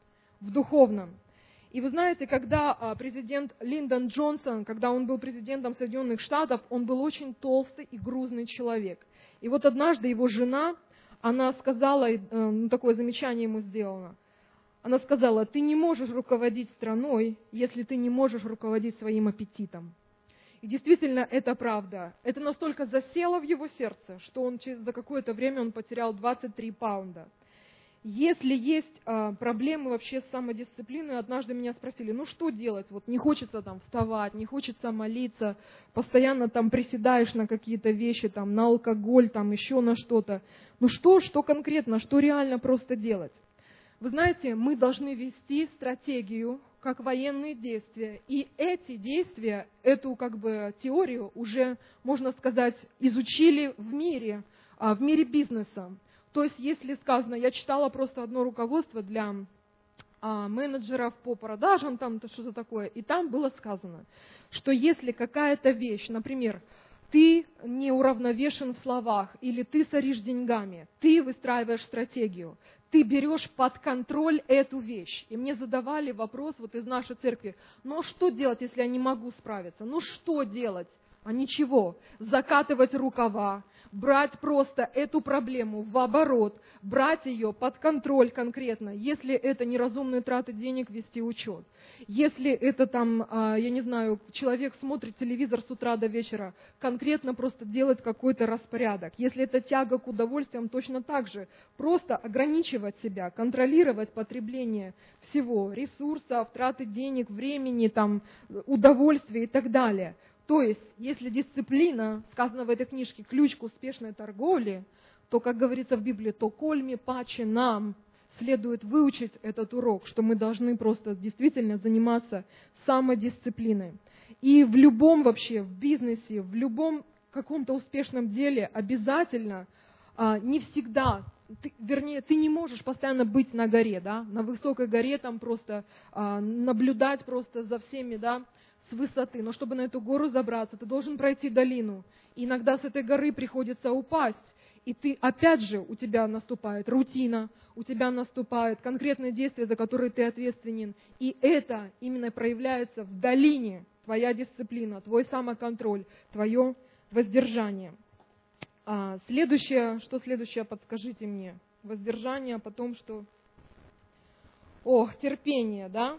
И вы знаете, когда президент Линдон Джонсон, когда он был президентом Соединенных Штатов, он был очень толстый и грузный человек. И вот однажды его жена, она сказала, такое замечание ему сделано, она сказала: ты не можешь руководить страной, если ты не можешь руководить своим аппетитом. И действительно, это правда. Это настолько засело в его сердце, что за какое-то время он потерял 23 паунда. Если есть проблемы вообще с самодисциплиной, однажды меня спросили, что делать? Вот не хочется там вставать, не хочется молиться, постоянно там приседаешь на какие-то вещи, там, на алкоголь, там, еще на что-то. Что конкретно, что реально просто делать? Вы знаете, мы должны вести стратегию, как военные действия. И эти действия, эту теорию уже, можно сказать, изучили в мире бизнеса. То есть, если сказано, я читала просто одно руководство для менеджеров по продажам, там что-то такое, и там было сказано, что если какая-то вещь, например, ты не уравновешен в словах, или ты соришь деньгами, ты выстраиваешь стратегию, ты берешь под контроль эту вещь. И мне задавали вопрос вот из нашей церкви, ну что делать, если я не могу справиться? Ну что делать? А ничего, закатывать рукава, брать просто эту проблему в оборот, брать ее под контроль конкретно, если это неразумные траты денег, вести учет. Если это там, я не знаю, человек смотрит телевизор с утра до вечера, конкретно просто делать какой-то распорядок. Если это тяга к удовольствиям, точно так же. Просто ограничивать себя, контролировать потребление всего, ресурсов, траты денег, времени, там, удовольствия и так далее. То есть, если дисциплина, сказано в этой книжке, ключ к успешной торговле, то, как говорится в Библии, то кольми паче нам следует выучить этот урок, что мы должны просто действительно заниматься самодисциплиной. И в любом вообще, в бизнесе, в любом каком-то успешном деле обязательно, не всегда, ты не можешь постоянно быть на горе, да, на высокой горе там просто наблюдать просто за всеми, да, с высоты. Но чтобы на эту гору забраться, ты должен пройти долину. И иногда с этой горы приходится упасть. И ты, опять же, у тебя наступает рутина, у тебя наступают конкретные действия, за которые ты ответственен. И это именно проявляется в долине, твоя дисциплина, твой самоконтроль, твое воздержание. Следующее, подскажите мне. Воздержание, потом что? Терпение, да?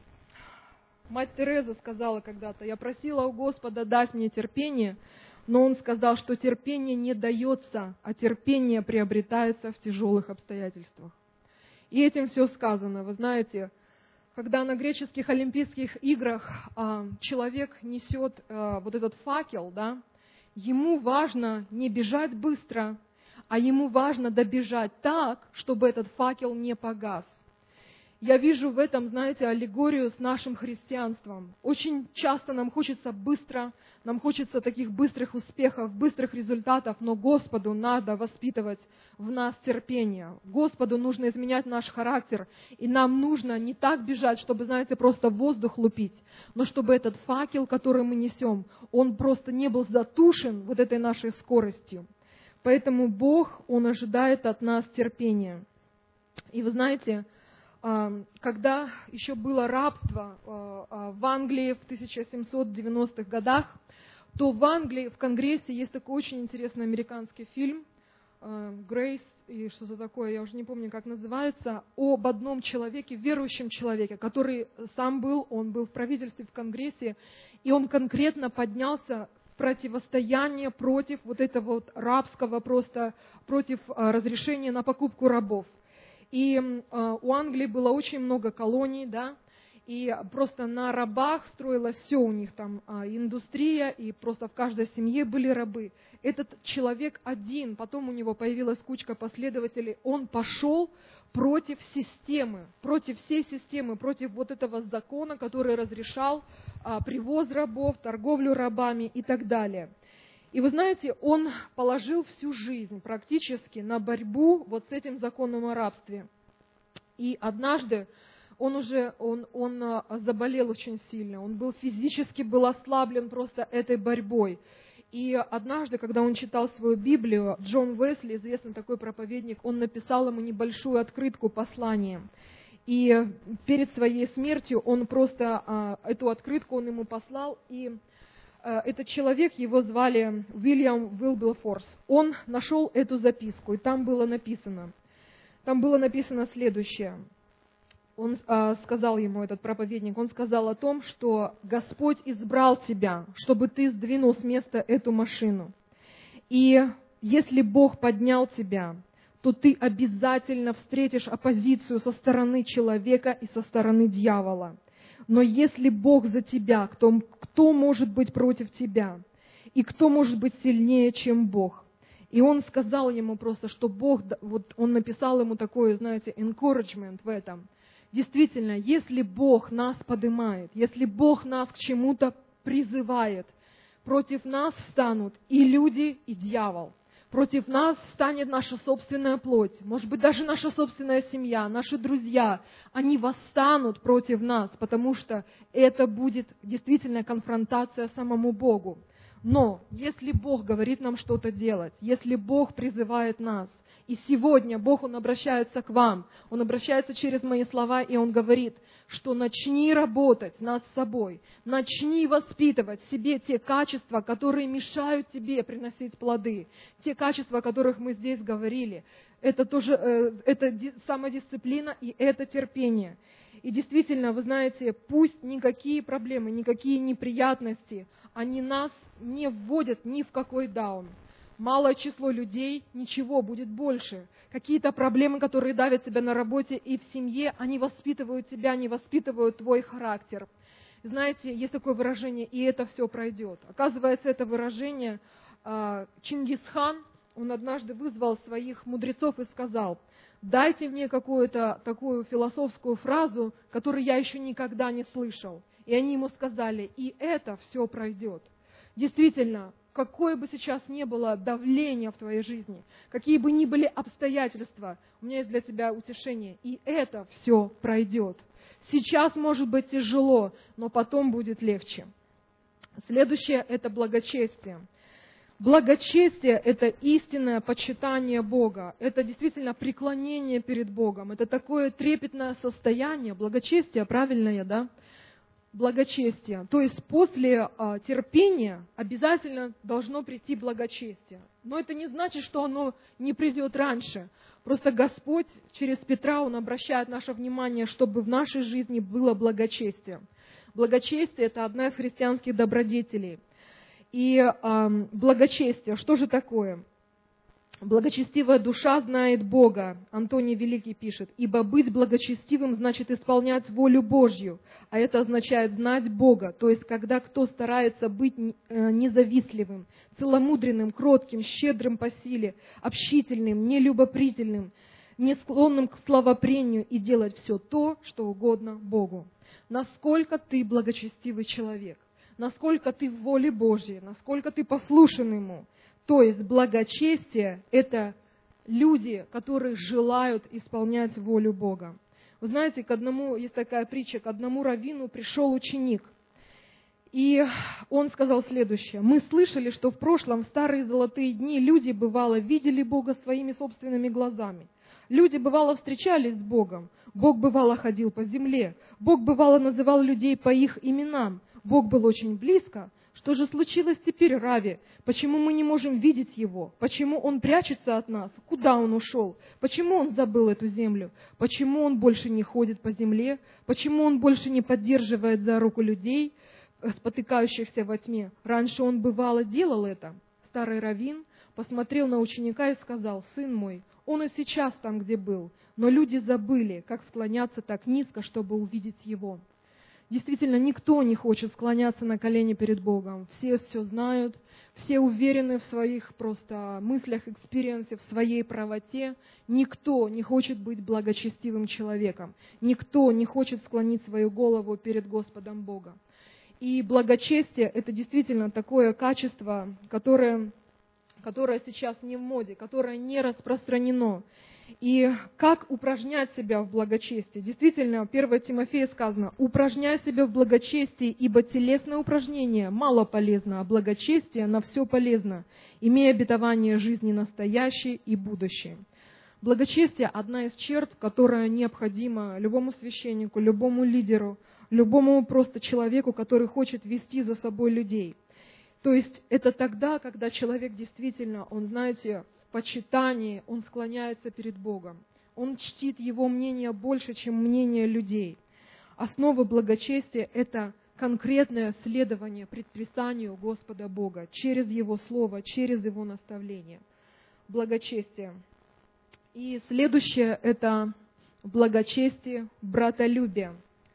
Мать Тереза сказала когда-то, я просила у Господа дать мне терпение, но Он сказал, что терпение не дается, а терпение приобретается в тяжелых обстоятельствах. И этим все сказано. Вы знаете, когда на греческих Олимпийских играх человек несет вот этот факел, да, ему важно не бежать быстро, а ему важно добежать так, чтобы этот факел не погас. Я вижу в этом, знаете, аллегорию с нашим христианством. Очень часто нам хочется быстро, нам хочется таких быстрых успехов, быстрых результатов, но Господу надо воспитывать в нас терпение. Господу нужно изменять наш характер, и нам нужно не так бежать, чтобы, знаете, просто воздух лупить, но чтобы этот факел, который мы несем, он просто не был затушен вот этой нашей скоростью. Поэтому Бог, Он ожидает от нас терпения. И вы знаете, когда еще было рабство в Англии в 1790-х годах, то в Англии, в Конгрессе есть такой очень интересный американский фильм «Грейс» и что-то такое, я уже не помню, как называется, об одном человеке, верующем человеке, который он был в правительстве, в Конгрессе, и он конкретно поднялся в противостояние против вот этого вот рабского, просто против разрешения на покупку рабов. И у Англии было очень много колоний, да, и просто на рабах строилось все у них там, индустрия, и просто в каждой семье были рабы. Этот человек один, потом у него появилась кучка последователей, он пошел против системы, против всей системы, против вот этого закона, который разрешал привоз рабов, торговлю рабами и так далее. И вы знаете, он положил всю жизнь практически на борьбу вот с этим законом о рабстве. И однажды он заболел очень сильно, он был физически ослаблен просто этой борьбой. И однажды, когда он читал свою Библию, Джон Уэсли, известный такой проповедник, он написал ему небольшую открытку, послание. И перед своей смертью он просто эту открытку он ему послал, и этот человек, его звали Уильям Уилберфорс, он нашел эту записку, и там было написано следующее. Он сказал ему, этот проповедник, он сказал о том, что Господь избрал тебя, чтобы ты сдвинул с места эту машину. И если Бог поднял тебя, то ты обязательно встретишь оппозицию со стороны человека и со стороны дьявола. Но если Бог за тебя, кто может быть против тебя? И кто может быть сильнее, чем Бог? И он сказал ему просто, что Бог, вот он написал ему такое, знаете, encouragement в этом. Действительно, если Бог нас поднимает, если Бог нас к чему-то призывает, против нас встанут и люди, и дьявол. Против нас встанет наша собственная плоть, может быть, даже наша собственная семья, наши друзья. Они восстанут против нас, потому что это будет действительно конфронтация самому Богу. Но если Бог говорит нам что-то делать, если Бог призывает нас, И сегодня Бог, Он обращается к вам, Он обращается через мои слова, и Он говорит, что начни работать над собой, начни воспитывать в себе те качества, которые мешают тебе приносить плоды, те качества, о которых мы здесь говорили. Это тоже это самодисциплина и это терпение. И действительно, вы знаете, пусть никакие проблемы, никакие неприятности, они нас не вводят ни в какой даун. Малое число людей, ничего, будет больше. Какие-то проблемы, которые давят тебя на работе и в семье, они воспитывают тебя, они воспитывают твой характер. Знаете, есть такое выражение, и это все пройдет. Оказывается, это выражение Чингисхан, он однажды вызвал своих мудрецов и сказал: дайте мне какую-то такую философскую фразу, которую я еще никогда не слышал. И они ему сказали: и это все пройдет. Действительно, какое бы сейчас ни было давление в твоей жизни, какие бы ни были обстоятельства, у меня есть для тебя утешение, и это все пройдет. Сейчас может быть тяжело, но потом будет легче. Следующее – это благочестие. Благочестие – это истинное почитание Бога, это действительно преклонение перед Богом, это такое трепетное состояние, благочестие, правильное, да? Благочестие. То есть после терпения обязательно должно прийти благочестие. Но это не значит, что оно не придет раньше. Просто Господь через Петра, Он обращает наше внимание, чтобы в нашей жизни было благочестие. Благочестие – это одна из христианских добродетелей. И благочестие, что же такое? Благочестивая душа знает Бога, Антоний Великий пишет, ибо быть благочестивым значит исполнять волю Божью, а это означает знать Бога, то есть когда кто старается быть независтливым, целомудренным, кротким, щедрым по силе, общительным, нелюбопрительным, не склонным к словопрению и делать все то, что угодно Богу. Насколько ты благочестивый человек, насколько ты в воле Божьей, насколько ты послушен Ему. То есть благочестие – это люди, которые желают исполнять волю Бога. Вы знаете, есть такая притча, к одному раввину пришел ученик, и он сказал следующее: «Мы слышали, что в прошлом, в старые золотые дни, люди, бывало, видели Бога своими собственными глазами. Люди, бывало, встречались с Богом. Бог, бывало, ходил по земле. Бог, бывало, называл людей по их именам. Бог был очень близко. Что же случилось теперь, Рави? Почему мы не можем видеть Его? Почему Он прячется от нас? Куда Он ушел? Почему Он забыл эту землю? Почему Он больше не ходит по земле? Почему Он больше не поддерживает за руку людей, спотыкающихся во тьме? Раньше Он, бывало, делал это». Старый раввин посмотрел на ученика и сказал: «Сын мой, Он и сейчас там, где был, но люди забыли, как склоняться так низко, чтобы увидеть Его». Действительно, никто не хочет склоняться на колени перед Богом. Все знают, все уверены в своих просто мыслях, экспириенсе, в своей правоте. Никто не хочет быть благочестивым человеком. Никто не хочет склонить свою голову перед Господом Богом. И благочестие – это действительно такое качество, которое сейчас не в моде, которое не распространено. И как упражнять себя в благочестии? Действительно, 1 Тимофея сказано: «Упражняй себя в благочестии, ибо телесное упражнение мало полезно, а благочестие на все полезно, имея обетование жизни настоящей и будущей». Благочестие – одна из черт, которая необходима любому священнику, любому лидеру, любому просто человеку, который хочет вести за собой людей. То есть это тогда, когда человек действительно, он, знаете, в почитании, он склоняется перед Богом. Он чтит Его мнение больше, чем мнение людей. Основа благочестия – это конкретное следование предписанию Господа Бога через Его Слово, через Его наставление. Благочестие. И следующее – это благочестие, братолюбие.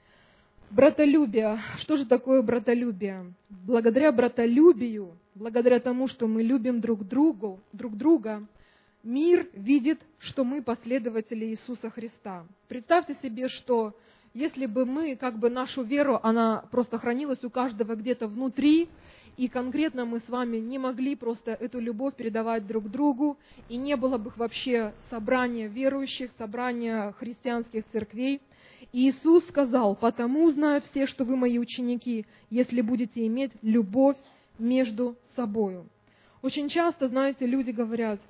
Братолюбие. Что же такое братолюбие? Благодаря братолюбию, благодаря тому, что мы любим друг друга, мир видит, что мы последователи Иисуса Христа. Представьте себе, что если бы мы, нашу веру, она просто хранилась у каждого где-то внутри, и конкретно мы с вами не могли просто эту любовь передавать друг другу, и не было бы вообще собрания верующих, собрания христианских церквей. И Иисус сказал: «Потому узнают все, что вы мои ученики, если будете иметь любовь между собою». Очень часто, знаете, люди говорят: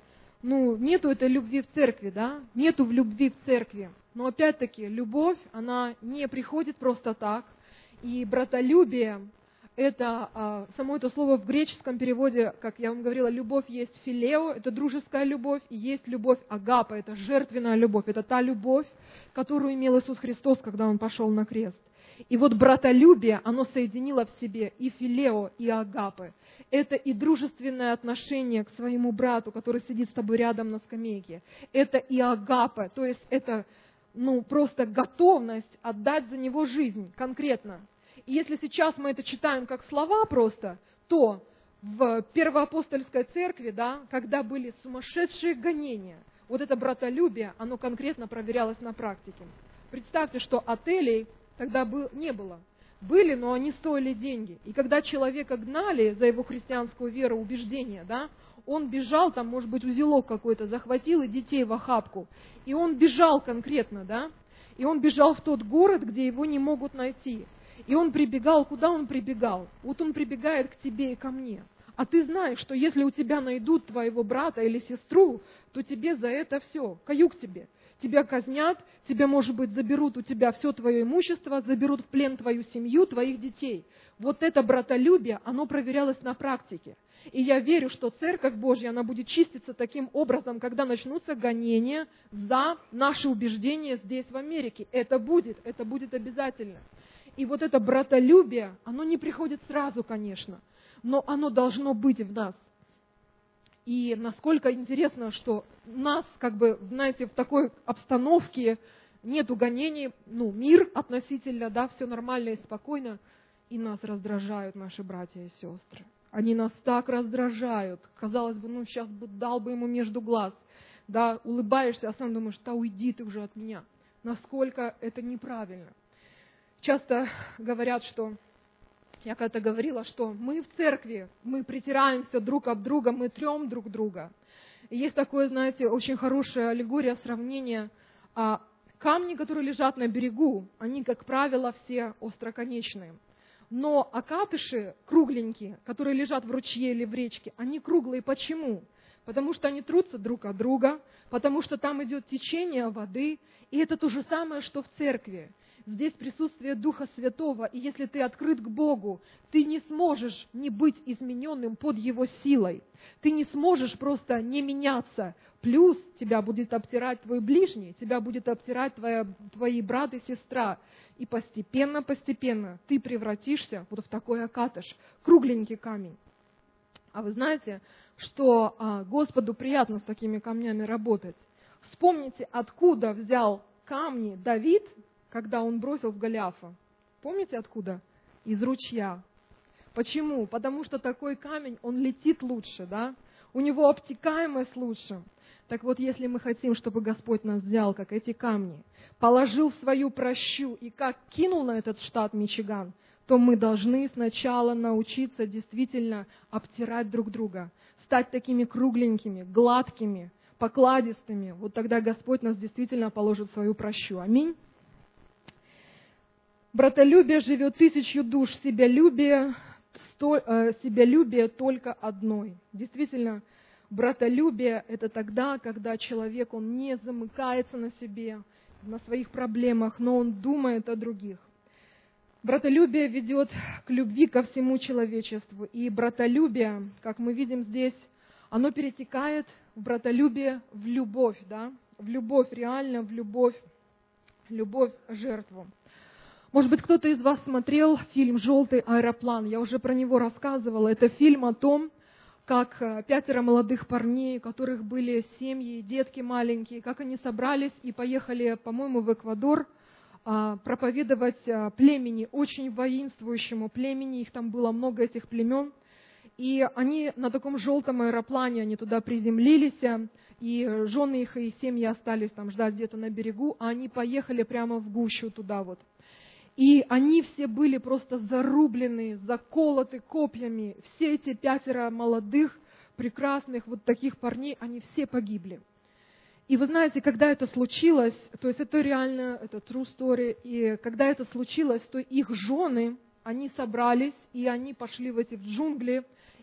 нету этой любви в церкви, да? Нету в любви в церкви. Но опять-таки, любовь, она не приходит просто так. И братолюбие, это, само это слово в греческом переводе, как я вам говорила, любовь есть филео, это дружеская любовь, и есть любовь агапа, это жертвенная любовь, это та любовь, которую имел Иисус Христос, когда Он пошел на крест. И вот братолюбие, оно соединило в себе и филео, и агапы. Это и дружественное отношение к своему брату, который сидит с тобой рядом на скамейке. Это и агапа, то есть это просто готовность отдать за него жизнь конкретно. И если сейчас мы это читаем как слова просто, то в первоапостольской церкви, да, когда были сумасшедшие гонения, вот это братолюбие, оно конкретно проверялось на практике. Представьте, что отелей тогда не было. Были, но они стоили деньги. И когда человека гнали за его христианскую веру, убеждения, да, он бежал, там, может быть, узелок какой-то захватил и детей в охапку. И он бежал конкретно, да, и он бежал в тот город, где его не могут найти. И он прибегал, куда он прибегал? Вот он прибегает к тебе и ко мне. А ты знаешь, что если у тебя найдут твоего брата или сестру, то тебе за это все, каюк тебе. Тебя казнят, тебя, может быть, заберут у тебя все твое имущество, заберут в плен твою семью, твоих детей. Вот это братолюбие, оно проверялось на практике. И я верю, что Церковь Божья, она будет чиститься таким образом, когда начнутся гонения за наши убеждения здесь, в Америке. Это будет обязательно. И вот это братолюбие, оно не приходит сразу, конечно, но оно должно быть в нас. И насколько интересно, что нас, в такой обстановке нету гонений, мир относительно, да, все нормально и спокойно, и нас раздражают наши братья и сестры. Они нас так раздражают. Казалось бы, сейчас бы дал бы ему между глаз. Да, улыбаешься, а сам думаешь, да уйди ты уже от меня. Насколько это неправильно. Часто говорят, что, я когда-то говорила, что мы в церкви, мы притираемся друг об друга, мы трем друг друга. И есть такое, знаете, очень хорошая аллегория, сравнение. Камни, которые лежат на берегу, они, как правило, все остроконечные. Но окатыши кругленькие, которые лежат в ручье или в речке, они круглые. Почему? Потому что они трутся друг от друга, потому что там идет течение воды, и это то же самое, что в церкви. Здесь присутствие Духа Святого, и если ты открыт к Богу, ты не сможешь не быть измененным под Его силой. Ты не сможешь просто не меняться. Плюс тебя будет обтирать твой ближний, тебя будет обтирать твои брат и сестра. И постепенно ты превратишься вот в такой окатыш, кругленький камень. А вы знаете, что Господу приятно с такими камнями работать. Вспомните, откуда взял камни Давид, когда он бросил в Голиафа. Помните откуда? Из ручья. Почему? Потому что такой камень, он летит лучше, да? У него обтекаемость лучше. Так вот, если мы хотим, чтобы Господь нас взял, как эти камни, положил в свою прощу и как кинул на этот штат Мичиган, то мы должны сначала научиться действительно обтирать друг друга, стать такими кругленькими, гладкими, покладистыми. Вот тогда Господь нас действительно положит в свою прощу. Аминь. Братолюбие живет 1000 душ, себялюбие только одной. Действительно, братолюбие – это тогда, когда человек, он не замыкается на себе, на своих проблемах, но он думает о других. Братолюбие ведет к любви ко всему человечеству. И братолюбие, как мы видим здесь, оно перетекает в братолюбие в любовь, да? В любовь реально, в любовь жертву. Может быть, кто-то из вас смотрел фильм «Желтый аэроплан». Я уже про него рассказывала. Это фильм о том, как 5 молодых парней, у которых были семьи, детки маленькие, как они собрались и поехали, по-моему, в Эквадор проповедовать племени, очень воинствующему племени. Их там было много, этих племен. И они на таком желтом аэроплане, они туда приземлились, и жены их и семьи остались там ждать где-то на берегу, а они поехали прямо в гущу туда вот. И они все были просто зарублены, заколоты копьями. Все эти 5 молодых, прекрасных вот таких парней, они все погибли. И вы знаете, когда это случилось, то есть это реально, это true story, и когда это случилось, то их жены, они собрались, и они пошли в эти джунгли,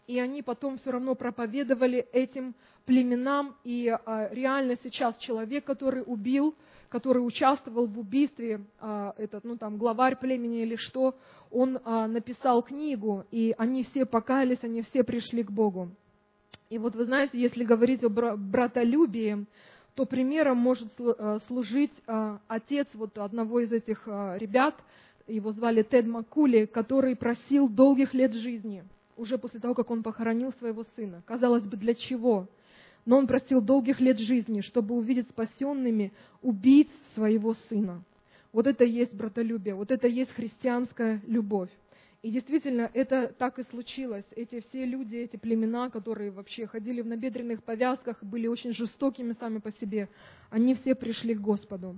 и они потом все равно проповедовали этим племенам, и реально сейчас человек, который убил, который участвовал в убийстве, главарь племени или что, он написал книгу, и они все покаялись, они все пришли к Богу. И вот вы знаете, если говорить о братолюбии, то примером может служить отец вот одного из этих ребят, его звали Тед Маккули, который просил долгих лет жизни, уже после того, как он похоронил своего сына. Казалось бы, для чего? Но он просил долгих лет жизни, чтобы увидеть спасенными убийц своего сына. Вот это и есть братолюбие, вот это и есть христианская любовь. И действительно, это так и случилось. Эти все люди, эти племена, которые вообще ходили в набедренных повязках, были очень жестокими сами по себе, они все пришли к Господу.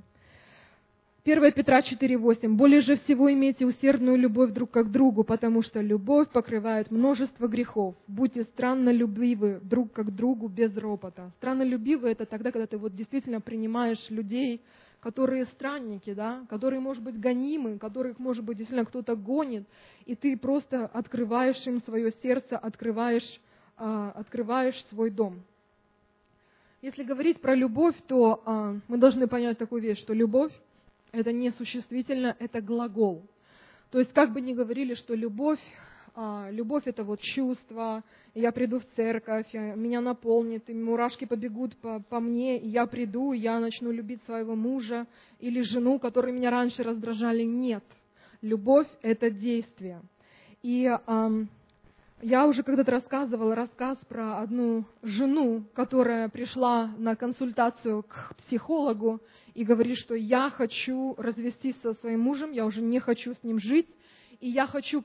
1 Петра 4:8. «Более же всего имейте усердную любовь друг к другу, потому что любовь покрывает множество грехов. Будьте страннолюбивы друг к другу без ропота». Страннолюбивы — это тогда, когда ты вот действительно принимаешь людей, которые странники, да, которые, может быть, гонимы, которых, может быть, действительно кто-то гонит, и ты просто открываешь им свое сердце, открываешь свой дом. Если говорить про любовь, то мы должны понять такую вещь, что любовь — это не существительное, это глагол. То есть, как бы ни говорили, что любовь это вот чувство, я приду в церковь, меня наполнит, и мурашки побегут по мне, и я приду, и я начну любить своего мужа или жену, которые меня раньше раздражали. Нет. Любовь — это действие. И я уже когда-то рассказывала рассказ про одну жену, которая пришла на консультацию к психологу и говорит, что я хочу развестись со своим мужем, я уже не хочу с ним жить, и я хочу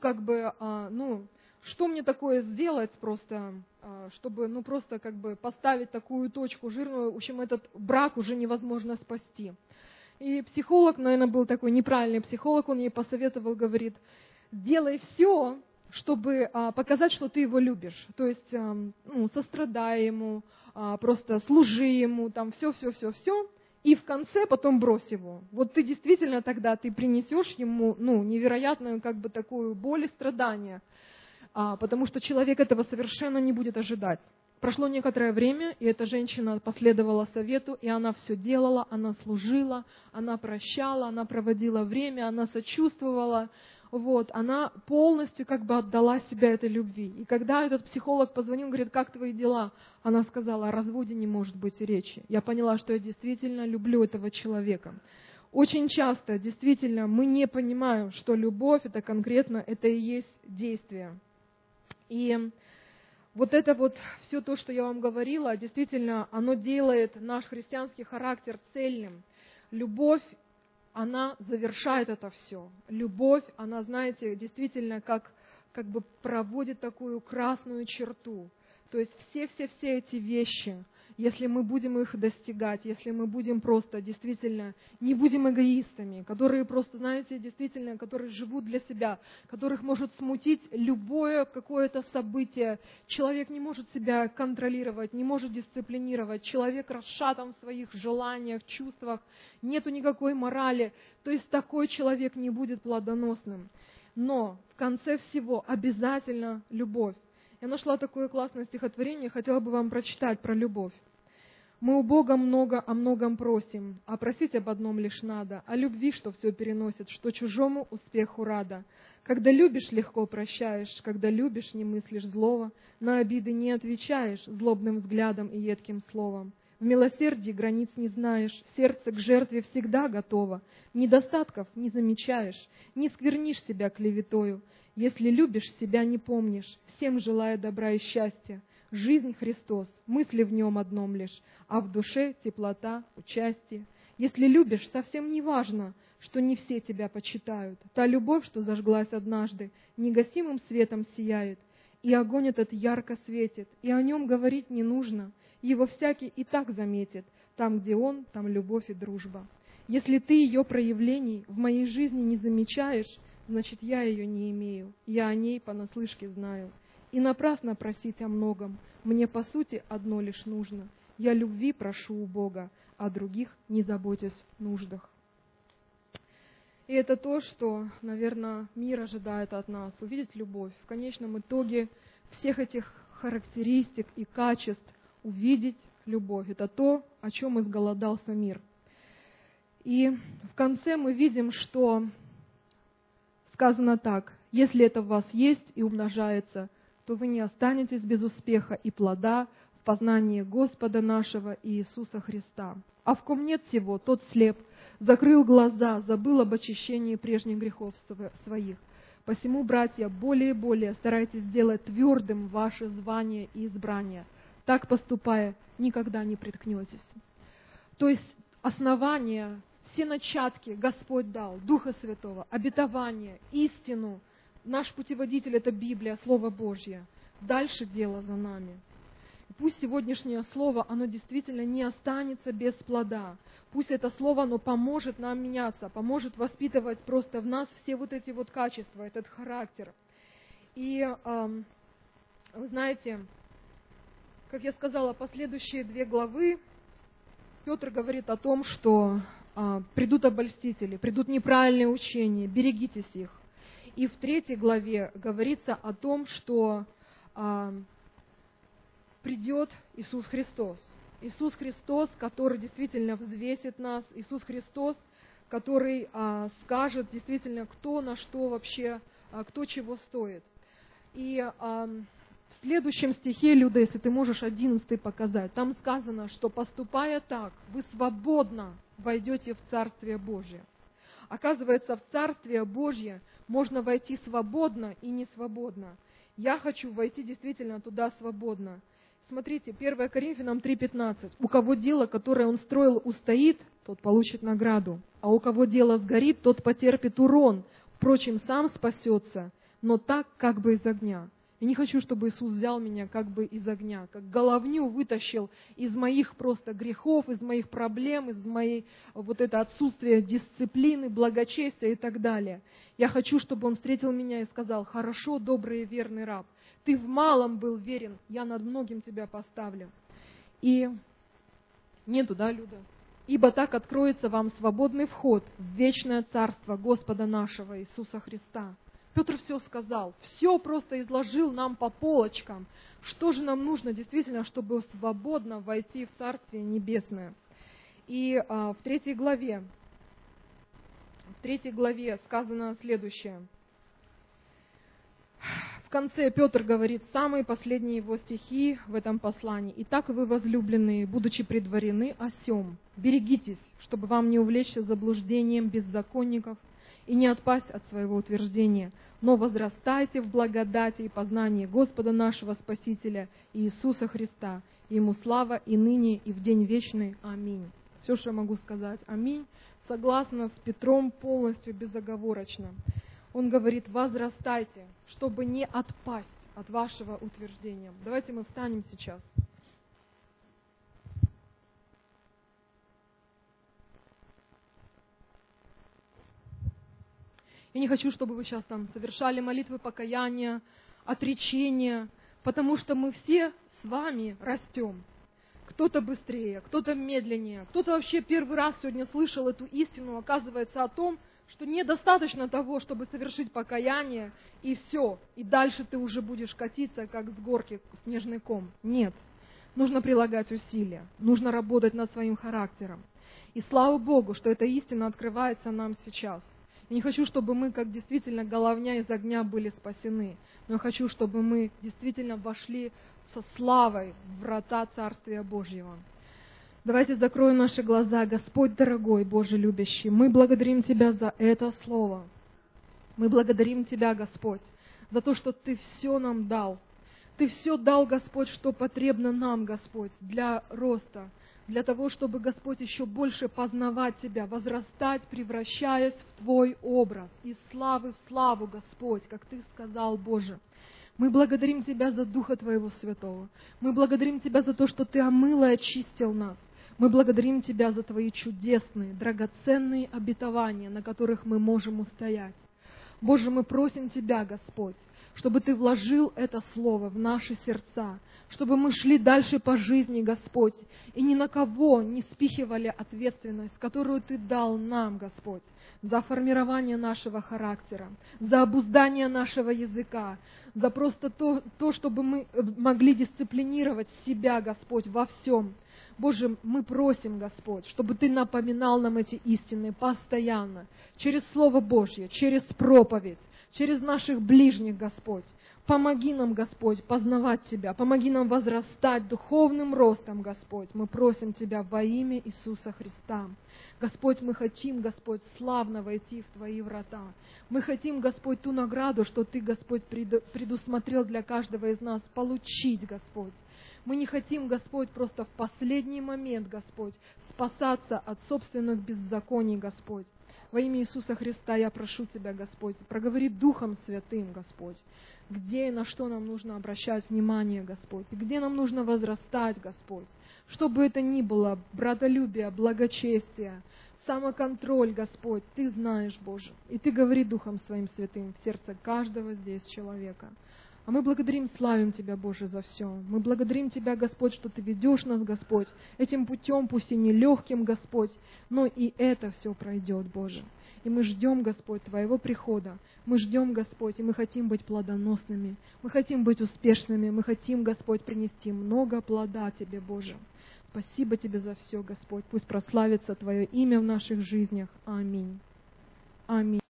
что мне такое сделать просто, чтобы просто поставить такую точку жирную, в общем, этот брак уже невозможно спасти. И психолог, наверное, был такой неправильный психолог, он ей посоветовал, говорит, сделай все, чтобы показать, что ты его любишь. То есть сострадай ему, просто служи ему, там все, и в конце потом брось его. Вот ты действительно тогда ты принесешь ему невероятную такую боль и страдания, потому что человек этого совершенно не будет ожидать. Прошло некоторое время, и эта женщина последовала совету, и она все делала, она служила, она прощала, она проводила время, она сочувствовала. Она полностью отдала себя этой любви. И когда этот психолог позвонил, говорит, как твои дела? Она сказала, о разводе не может быть речи. Я поняла, что я действительно люблю этого человека. Очень часто, действительно, мы не понимаем, что любовь, это конкретно, это и есть действие. И вот это все то, что я вам говорила, действительно, оно делает наш христианский характер цельным. Любовь, она завершает это все. Любовь, она, знаете, действительно как бы проводит такую красную черту. То есть все эти вещи, если мы будем их достигать, если мы будем просто действительно, не будем эгоистами, которые просто, знаете, действительно, которые живут для себя, которых может смутить любое какое-то событие. Человек не может себя контролировать, не может дисциплинировать. Человек расшатан в своих желаниях, чувствах, нету никакой морали. То есть такой человек не будет плодоносным. Но в конце всего обязательно любовь. Я нашла такое классное стихотворение, хотела бы вам прочитать про любовь. «Мы у Бога много о многом просим, а просить об одном лишь надо, о любви, что все переносит, что чужому успеху рада. Когда любишь, легко прощаешь, когда любишь, не мыслишь злого, на обиды не отвечаешь злобным взглядом и едким словом. В милосердии границ не знаешь, сердце к жертве всегда готово, недостатков не замечаешь, не сквернишь себя клеветою. Если любишь, себя не помнишь, всем желая добра и счастья. Жизнь Христос, мысли в нем одном лишь, а в душе теплота, участие. Если любишь, совсем не важно, что не все тебя почитают. Та любовь, что зажглась однажды, негасимым светом сияет, и огонь этот ярко светит, и о нем говорить не нужно, его всякий и так заметит. Там, где он, там любовь и дружба. Если ты ее проявлений в моей жизни не замечаешь, значит, я ее не имею, я о ней понаслышке знаю. И напрасно просить о многом, мне по сути одно лишь нужно. Я любви прошу у Бога, о других не заботясь нуждах». И это то, что, наверное, мир ожидает от нас, увидеть любовь. В конечном итоге всех этих характеристик и качеств увидеть любовь. Это то, о чем изголодался мир. И в конце мы видим, что сказано так: если это в вас есть и умножается, то вы не останетесь без успеха и плода в познании Господа нашего Иисуса Христа. А в ком нет всего, тот слеп, закрыл глаза, забыл об очищении прежних грехов своих. Посему, братья, более и более старайтесь сделать твердым ваше звание и избрание. Так поступая, никогда не приткнетесь. То есть основание, все начатки Господь дал, Духа Святого, обетование, истину. Наш путеводитель — это Библия, Слово Божье. Дальше дело за нами. Пусть сегодняшнее слово, оно действительно не останется без плода. Пусть это слово, оно поможет нам меняться, поможет воспитывать просто в нас все вот эти вот качества, этот характер. И вы знаете, как я сказала, последующие 2 главы Петр говорит о том, что придут обольстители, придут неправильные учения, берегитесь их. И в 3 главе говорится о том, что придет Иисус Христос. Иисус Христос, который действительно взвесит нас, Иисус Христос, который скажет действительно, кто на что вообще, кто чего стоит. И в следующем стихе, Люда, если ты можешь 11 показать, там сказано, что поступая так, вы свободно войдете в Царствие Божие. Оказывается, в Царствие Божье можно войти свободно и не свободно. Я хочу войти действительно туда свободно. Смотрите, 1 Коринфянам 3:15. У кого дело, которое он строил, устоит, тот получит награду. А у кого дело сгорит, тот потерпит урон. Впрочем, сам спасется, но так, как бы из огня. Я не хочу, чтобы Иисус взял меня как бы из огня, как головню вытащил из моих просто грехов, из моих проблем, из моей вот это отсутствия дисциплины, благочестия и так далее. Я хочу, чтобы Он встретил меня и сказал: хорошо, добрый и верный раб. Ты в малом был верен, я над многим тебя поставлю. И нету, да, Люда? Ибо так откроется вам свободный вход в вечное царство Господа нашего Иисуса Христа. Петр все сказал, все просто изложил нам по полочкам. Что же нам нужно действительно, чтобы свободно войти в Царствие Небесное? И в 3 главе сказано следующее. В конце Петр говорит самые последние его стихи в этом послании. «Итак, вы, возлюбленные, будучи предварены о сем, берегитесь, чтобы вам не увлечься заблуждением беззаконников и не отпасть от своего утверждения, но возрастайте в благодати и познании Господа нашего Спасителя Иисуса Христа. Ему слава и ныне, и в день вечный. Аминь». Все, что я могу сказать. Аминь. Согласна с Петром полностью, безоговорочно. Он говорит: возрастайте, чтобы не отпасть от вашего утверждения. Давайте мы встанем сейчас. Я не хочу, чтобы вы сейчас там совершали молитвы покаяния, отречения, потому что мы все с вами растем. Кто-то быстрее, кто-то медленнее, кто-то вообще первый раз сегодня слышал эту истину, оказывается, о том, что недостаточно того, чтобы совершить покаяние, и все, и дальше ты уже будешь катиться, как с горки снежный ком. Нет, нужно прилагать усилия, нужно работать над своим характером. И слава Богу, что эта истина открывается нам сейчас. Я не хочу, чтобы мы, как действительно головня из огня, были спасены, но я хочу, чтобы мы действительно вошли со славой в врата Царствия Божьего. Давайте закроем наши глаза. Господь дорогой, Боже любящий, мы благодарим Тебя за это слово. Мы благодарим Тебя, Господь, за то, что Ты все нам дал. Ты все дал, Господь, что потребно нам, Господь, для роста, для того, чтобы, Господь, еще больше познавать Тебя, возрастать, превращаясь в Твой образ, из славы в славу, Господь, как Ты сказал, Боже. Мы благодарим Тебя за Духа Твоего Святого. Мы благодарим Тебя за то, что Ты омыл и очистил нас. Мы благодарим Тебя за Твои чудесные, драгоценные обетования, на которых мы можем устоять. Боже, мы просим Тебя, Господь, чтобы Ты вложил это Слово в наши сердца, чтобы мы шли дальше по жизни, Господь, и ни на кого не спихивали ответственность, которую Ты дал нам, Господь, за формирование нашего характера, за обуздание нашего языка, за просто то, чтобы мы могли дисциплинировать себя, Господь, во всем. Боже, мы просим, Господь, чтобы Ты напоминал нам эти истины постоянно, через Слово Божье, через проповедь, через наших ближних, Господь. Помоги нам, Господь, познавать Тебя, помоги нам возрастать духовным ростом, Господь. Мы просим Тебя во имя Иисуса Христа. Господь, мы хотим, Господь, славно войти в Твои врата. Мы хотим, Господь, ту награду, что Ты, Господь, предусмотрел для каждого из нас, получить, Господь. Мы не хотим, Господь, просто в последний момент, Господь, спасаться от собственных беззаконий, Господь. Во имя Иисуса Христа я прошу Тебя, Господь, проговори Духом Святым, Господь, где и на что нам нужно обращать внимание, Господь, и где нам нужно возрастать, Господь. Что бы это ни было, братолюбие, благочестие, самоконтроль, Господь, Ты знаешь, Боже. И Ты говори Духом Своим Святым в сердце каждого здесь человека. А мы благодарим, славим Тебя, Боже, за все. Мы благодарим Тебя, Господь, что Ты ведешь нас, Господь, этим путем, пусть и нелегким, Господь, но и это все пройдет, Боже. И мы ждем, Господь, Твоего прихода. Мы ждем, Господь, и мы хотим быть плодоносными. Мы хотим быть успешными. Мы хотим, Господь, принести много плода Тебе, Боже. Спасибо Тебе за все, Господь. Пусть прославится Твое имя в наших жизнях. Аминь. Аминь.